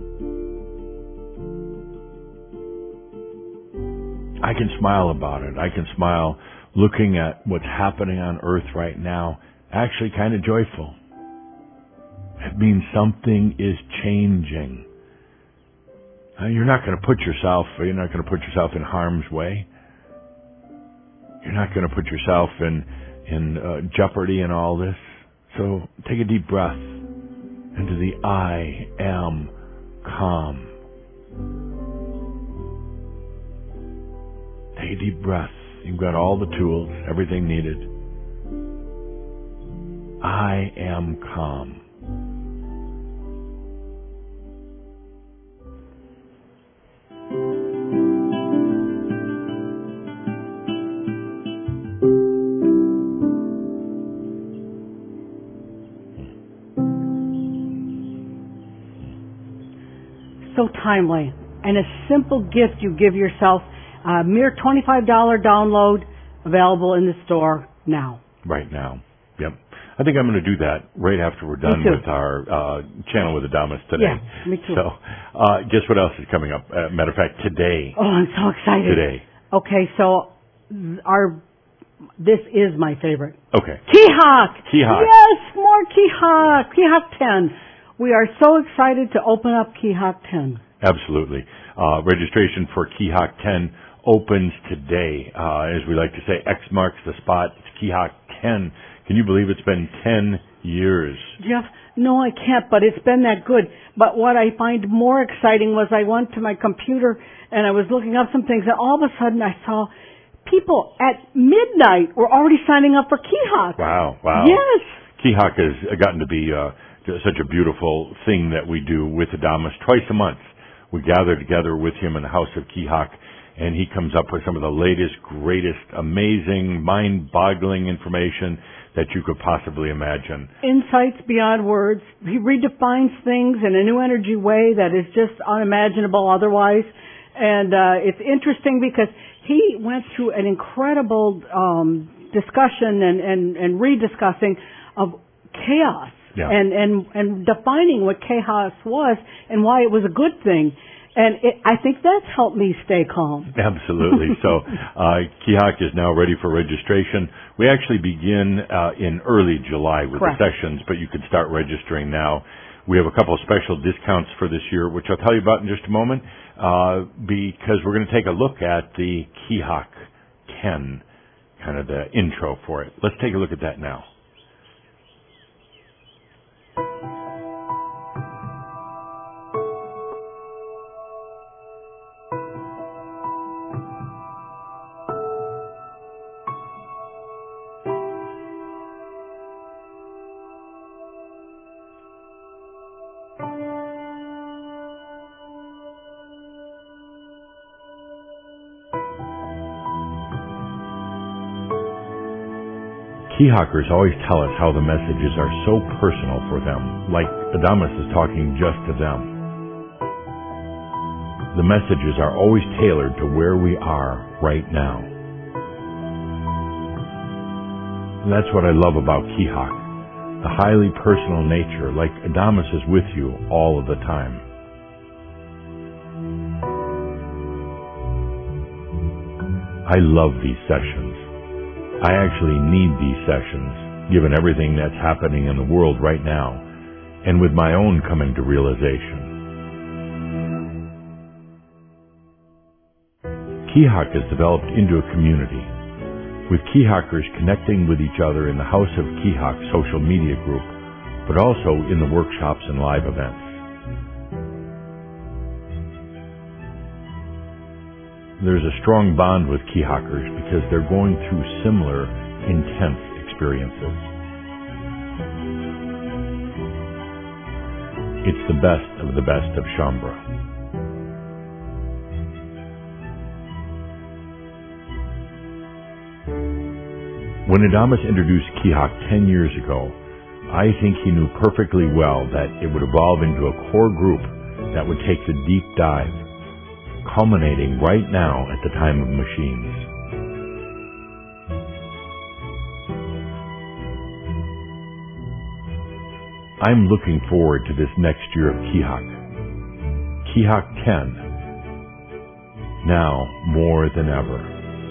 I can smile about it. I can smile looking at what's happening on Earth right now, actually kind of joyful. It means something is changing. You're not going to put yourself in harm's way. You're not going to put yourself in jeopardy in all this. So take a deep breath into the I am calm. Take a deep breath. You've got all the tools, everything needed. I am calm. So timely, and a simple gift you give yourself. A mere $25 download, available in the store now. Right now. Yep. I think I'm going to do that right after we're done with our Channel with Adamas today. Yeah, me too. So, guess what else is coming up? Matter of fact, today. Oh, I'm so excited. Today. Okay, so this is my favorite. Okay. Keehawk! Keehawk. Yes, more Keehawk. Keehawk 10. We are so excited to open up Keehawk 10. Absolutely. Registration for Keehawk 10 opens today. As we like to say, X marks the spot. It's Keehawk 10. Can you believe it's been 10 years? Jeff, no, I can't, but it's been that good. But what I find more exciting was I went to my computer and I was looking up some things, and all of a sudden I saw people at midnight were already signing up for Keehawk. Wow. Yes. Keehawk has gotten to be such a beautiful thing that we do with Adamas twice a month. We gather together with him in the house of Keehawk, and he comes up with some of the latest, greatest, amazing, mind-boggling information that you could possibly imagine. Insights beyond words. He redefines things in a new energy way that is just unimaginable otherwise. And it's interesting because he went through an incredible discussion and rediscussing of chaos. Yeah. And defining what chaos was and why it was a good thing. And I think that's helped me stay calm. Absolutely. So Keehawk is now ready for registration. We actually begin in early July with Correct. the sessions, but you can start registering now. We have a couple of special discounts for this year, which I'll tell you about in just a moment, because we're going to take a look at the Keehawk 10, kind of the intro for it. Let's take a look at that now. Keehawkers always tell us how the messages are so personal for them, like Adamas is talking just to them. The messages are always tailored to where we are right now. And that's what I love about Keehawk, the highly personal nature, like Adamas is with you all of the time. I love these sessions. I actually need these sessions, given everything that's happening in the world right now, and with my own coming to realization. Keahawk has developed into a community, with Keahawkers connecting with each other in the House of Keahawk social media group, but also in the workshops and live events. There's a strong bond with Keahawkers because they're going through similar, intense experiences. It's the best of Shaumbra. When Adamus introduced Keahawk 10 years ago, I think he knew perfectly well that it would evolve into a core group that would take the deep dive, culminating right now at the time of machines. I'm looking forward to this next year of Keahawk. Keahawk 10, now more than ever.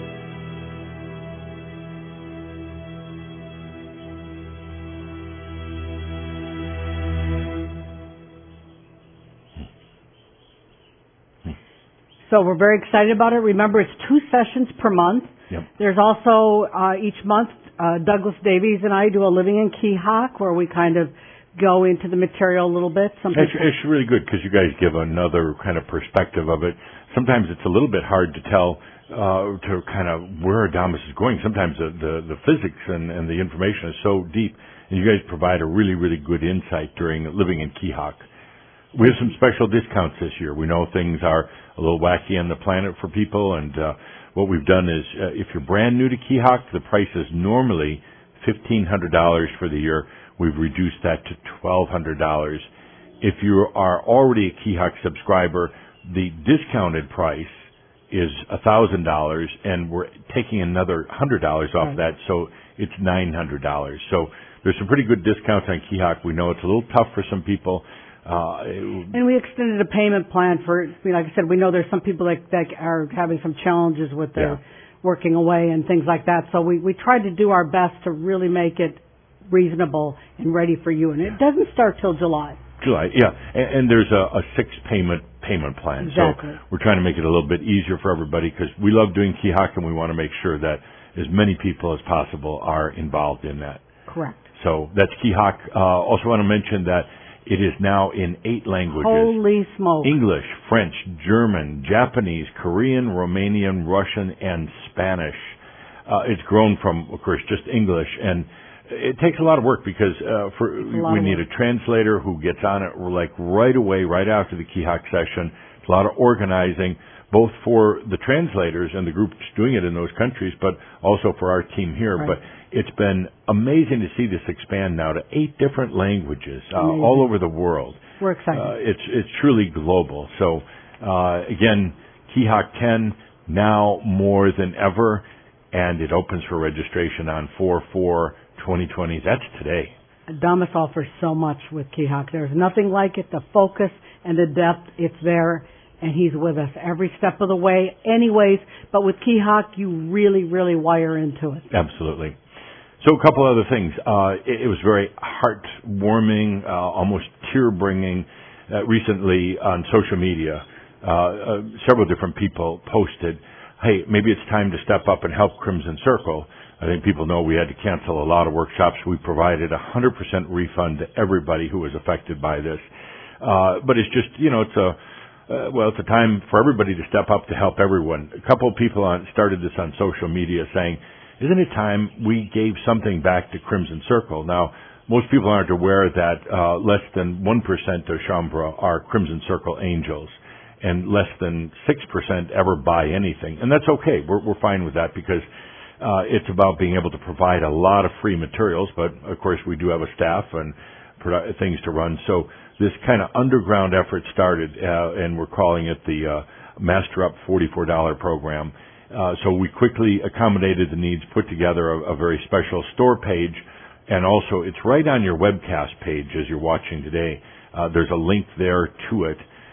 So we're very excited about it. Remember, it's 2 sessions per month. Yep. There's also each month, Douglas Davies and I do a Living in Keahawk where we kind of go into the material a little bit. It's really good because you guys give another kind of perspective of it. Sometimes it's a little bit hard to tell to kind of where Adamus is going. Sometimes the physics and the information is so deep, and you guys provide a really, really good insight during Living in Keahawk. We have some special discounts this year. We know things are a little wacky on the planet for people, and what we've done is if you're brand new to Keahawk, the price is normally $1,500 for the year. We've reduced that to $1,200. If you are already a Keahawk subscriber, the discounted price is $1,000, and we're taking another $100 off that, so it's $900. So there's some pretty good discounts on Keahawk. We know it's a little tough for some people. And we extended a payment plan for, like I said, we know there's some people that are having some challenges with their working away and things like that. So we tried to do our best to really make it reasonable and ready for you. And it doesn't start till July. And there's a 6 payment plan. Exactly. So we're trying to make it a little bit easier for everybody because we love doing Keahawk and we want to make sure that as many people as possible are involved in that. Correct. So that's Keahawk. Also want to mention that it is now in 8 languages. Holy smoke. English, French, German, Japanese, Korean, Romanian, Russian, and Spanish. It's grown from, of course, just English, and it takes a lot of work because we need a translator who gets on it like right away, right after the Keahawk session. It's a lot of organizing, both for the translators and the groups doing it in those countries, but also for our team here. Right. But it's been amazing to see this expand now to 8 different languages all over the world. We're excited. It's truly global. So again, Keahawk 10 now more than ever, and it opens for registration on 4/4/2020. That's today. Adamus offers so much with Keahawk. There's nothing like it. The focus and the depth, it's there, and he's with us every step of the way anyways. But with Keahawk, you really, really wire into it. Absolutely. So a couple other things. It was very heartwarming, almost tear-bringing. Recently on social media, several different people posted, hey, maybe it's time to step up and help Crimson Circle. I think people know we had to cancel a lot of workshops. We provided 100% refund to everybody who was affected by this. But it's just, it's a time for everybody to step up to help everyone. A couple of people started this on social media saying, isn't it time we gave something back to Crimson Circle? Now, most people aren't aware that less than 1% of Shaumbra are Crimson Circle angels, and less than 6% ever buy anything. And that's okay. We're fine with that because it's about being able to provide a lot of free materials, but of course we do have a staff and things to run. So this kind of underground effort started, and we're calling it the Master Up $44 program. So we quickly accommodated the needs, put together a very special store page, and also it's right on your webcast page as you're watching today. There's a link there to it.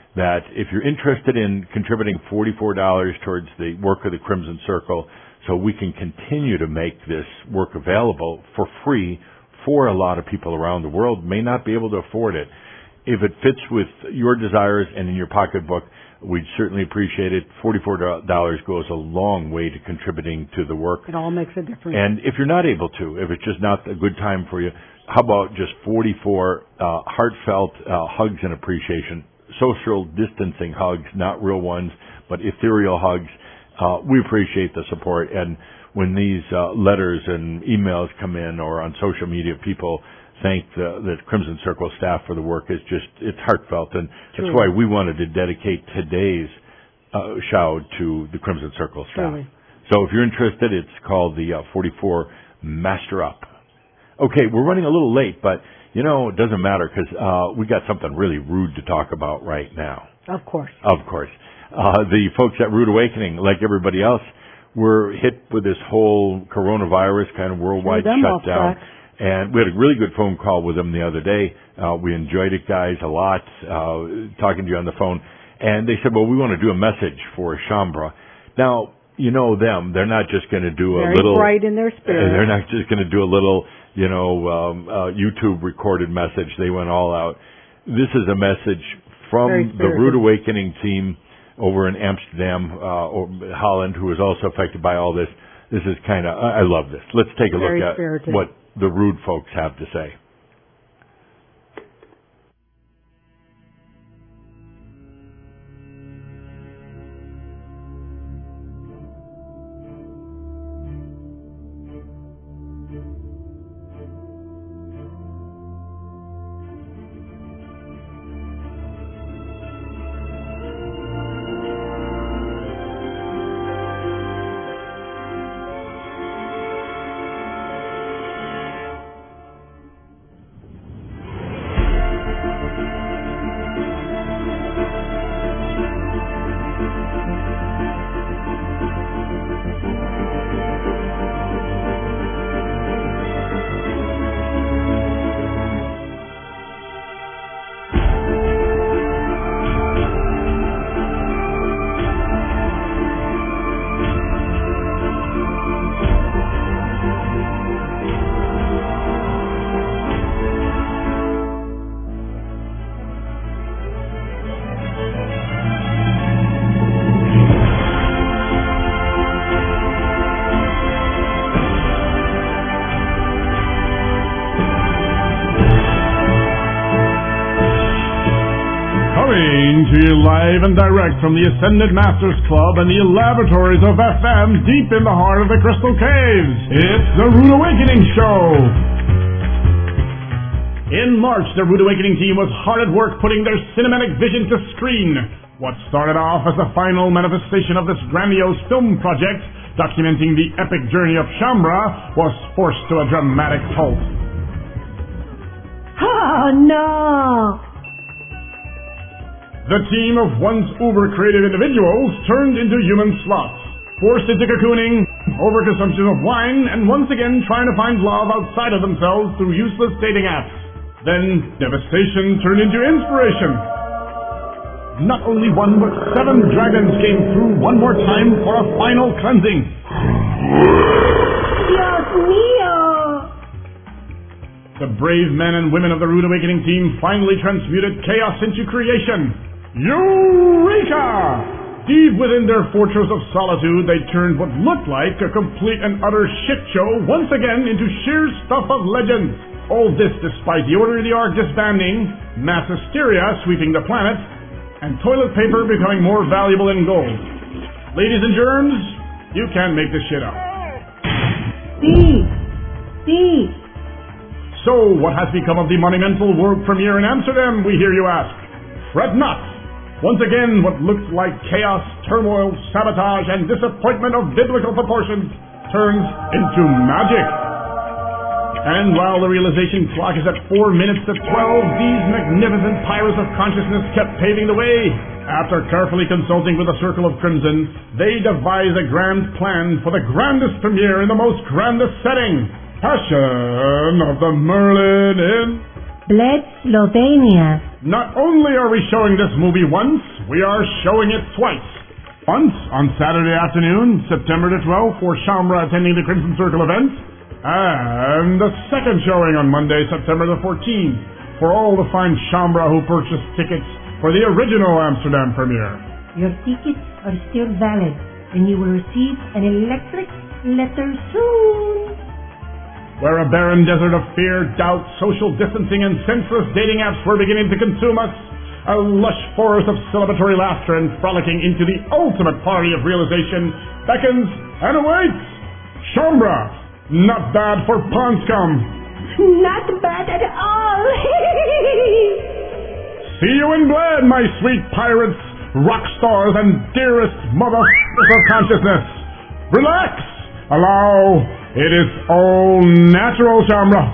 that if you're interested in contributing $44 towards the work of the Crimson Circle so we can continue to make this work available for free for a lot of people around the world, may not be able to afford it. If it fits with your desires and in your pocketbook, we'd certainly appreciate it. $44 goes a long way to contributing to the work. It all makes a difference. And if you're not able to, if it's just not a good time for you, how about just 44 heartfelt hugs and appreciation, social distancing hugs, not real ones, but ethereal hugs. We appreciate the support. And when these letters and emails come in or on social media, people thank the Crimson Circle staff for the work. It's heartfelt. And that's why we wanted to dedicate today's shout to the Crimson Circle staff. Truly. So if you're interested, it's called the 44 Master Up. Okay, we're running a little late, but, it doesn't matter because we got something really rude to talk about right now. Of course. Of course. The folks at Rude Awakening, like everybody else, were hit with this whole coronavirus kind of worldwide shutdown. And we had a really good phone call with them the other day. We enjoyed it, guys, a lot, talking to you on the phone. And they said, well, we want to do a message for Shaumbra. Now, you know them. They're not just going to do a little... Very bright in their spirit. They're not just going to do a little, YouTube recorded message. They went all out. This is a message from the Rude Awakening team over in Amsterdam, or Holland, who is also affected by all this. This is I love this. Let's take a look at what the Rude folks have to say. To you live and direct from the Ascended Masters Club and the laboratories of FM deep in the heart of the Crystal Caves. It's the Rude Awakening Show. In March, the Rude Awakening team was hard at work putting their cinematic vision to screen. What started off as a final manifestation of this grandiose film project documenting the epic journey of Shaumbra was forced to a dramatic halt. Oh, no! The team of once uber-creative individuals turned into human sloths, forced into cocooning, overconsumption of wine, and once again trying to find love outside of themselves through useless dating apps. Then devastation turned into inspiration. Not only one, but 7 dragons came through one more time for a final cleansing. Dios mío! The brave men and women of the Rude Awakening team finally transmuted chaos into creation. Eureka! Deep within their fortress of solitude, they turned what looked like a complete and utter shit show once again into sheer stuff of legends. All this despite the Order of the Ark disbanding, mass hysteria sweeping the planet, and toilet paper becoming more valuable than gold. Ladies and germs, you can't make this shit up. Steve! So, what has become of the monumental world premiere in Amsterdam, we hear you ask? Fret not! Once again, what looked like chaos, turmoil, sabotage, and disappointment of biblical proportions turns into magic. And while the realization clock is at 4 minutes to 12, these magnificent pirates of consciousness kept paving the way. After carefully consulting with the Circle of Crimson, they devised a grand plan for the grandest premiere in the most grandest setting. Passion of the Merlin in Bled, Slovenia. Not only are we showing this movie once, we are showing it twice. Once on Saturday afternoon, September the 12th, for Shaumbra attending the Crimson Circle event, and the second showing on Monday, September the 14th, for all the fine Shaumbra who purchased tickets for the original Amsterdam premiere. Your tickets are still valid, and you will receive an electric letter soon. Where a barren desert of fear, doubt, social distancing, and senseless dating apps were beginning to consume us, a lush forest of celebratory laughter and frolicking into the ultimate party of realization beckons and awaits. Shaumbra, not bad for pond scum. Not bad at all. See you in Bled, my sweet pirates, rock stars, and dearest motherfuckers of consciousness. Relax. Allow. It is all natural, Shaumbra.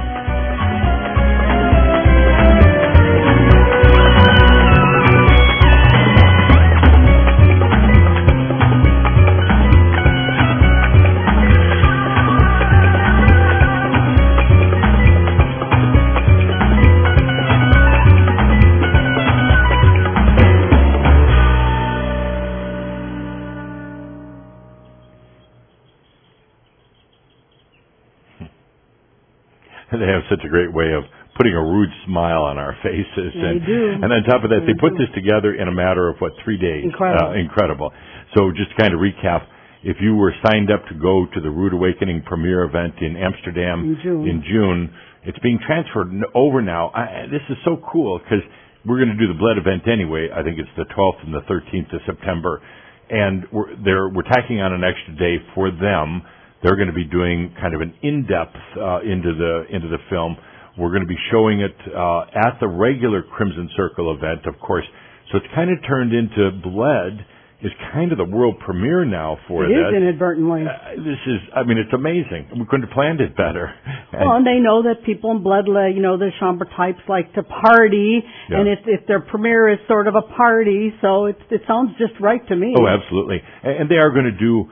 They have such a great way of putting a rude smile on our faces. They do. And on top of that, they put this together in a matter of, 3 days? Incredible. Incredible. So just to kind of recap, if you were signed up to go to the Rude Awakening premiere event in Amsterdam in June, it's being transferred over now. This is so cool because we're going to do the Bled event anyway. I think it's the 12th and the 13th of September. And we're tacking on an extra day for them. They're going to be doing kind of an in-depth into the film. We're going to be showing it at the regular Crimson Circle event, of course. So it's kind of turned into Bled is kind of the world premiere now for this. It is inadvertently. It's amazing. We couldn't have planned it better. And they know that people in Bled, the Shaumbra types like to party, and if their premiere is sort of a party, so it sounds just right to me. Oh, absolutely. And they are going to do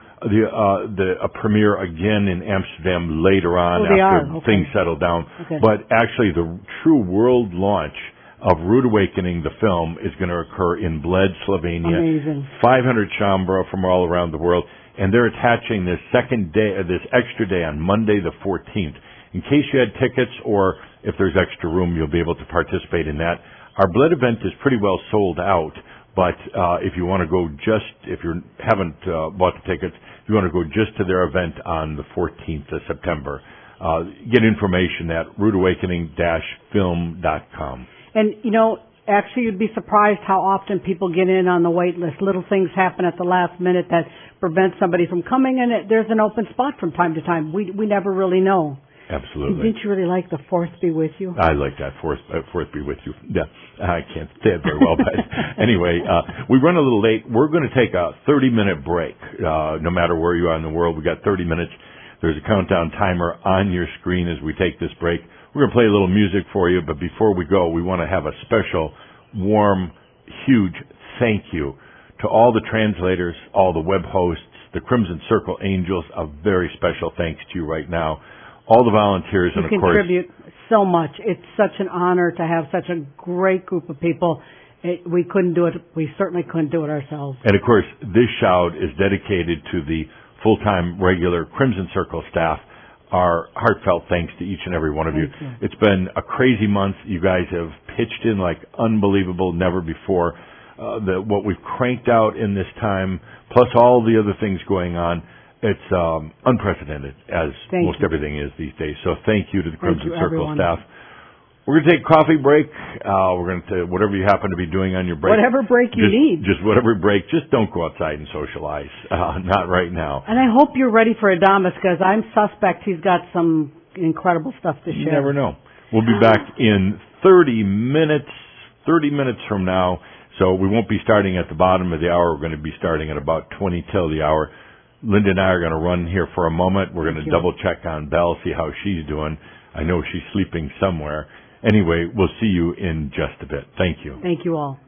a premiere again in Amsterdam later on after things settle down. Okay. But actually, the true world launch of Rude Awakening, the film, is going to occur in Bled, Slovenia. Amazing. 500 Shaumbra from all around the world, and they're attaching this second day, this extra day on Monday the 14th. In case you had tickets, or if there's extra room, you'll be able to participate in that. Our Bled event is pretty well sold out, but if you want to go if you haven't bought the tickets, if you want to go just to their event on the 14th of September, get information at rudeawakening-film.com. And, actually you'd be surprised how often people get in on the wait list. Little things happen at the last minute that prevent somebody from coming, and there's an open spot from time to time. We never really know. Absolutely. Didn't you really like The Fourth Be With You? I like that, Fourth Be With You. Yeah, I can't say it very well, but anyway, we run a little late. We're going to take a 30-minute break. No matter where you are in the world, we got 30 minutes. There's a countdown timer on your screen as we take this break. We're going to play a little music for you, but before we go, we want to have a special, warm, huge thank you to all the translators, all the web hosts, the Crimson Circle Angels. A very special thanks to you right now. All the volunteers, and of course... You contribute so much. It's such an honor to have such a great group of people. We couldn't do it. We certainly couldn't do it ourselves. And of course, this shout is dedicated to the full-time regular Crimson Circle staff. Our heartfelt thanks to each and every one of you. It's been a crazy month. You guys have pitched in like unbelievable, never before. What we've cranked out in this time, plus all the other things going on, it's unprecedented, as most everything is these days. So thank you to the Crimson Circle staff. We're going to take a coffee break. We're going to whatever you happen to be doing on your break. Whatever break you need. Just whatever break. Just don't go outside and socialize. Not right now. And I hope you're ready for Adamus, because I'm suspect he's got some incredible stuff to share. You never know. We'll be back in 30 minutes from now. So we won't be starting at the bottom of the hour. We're going to be starting at about 20 till the hour. Linda and I are going to run here for a moment. We're going to double check on Belle, see how she's doing. I know she's sleeping somewhere. Anyway, we'll see you in just a bit. Thank you. Thank you all.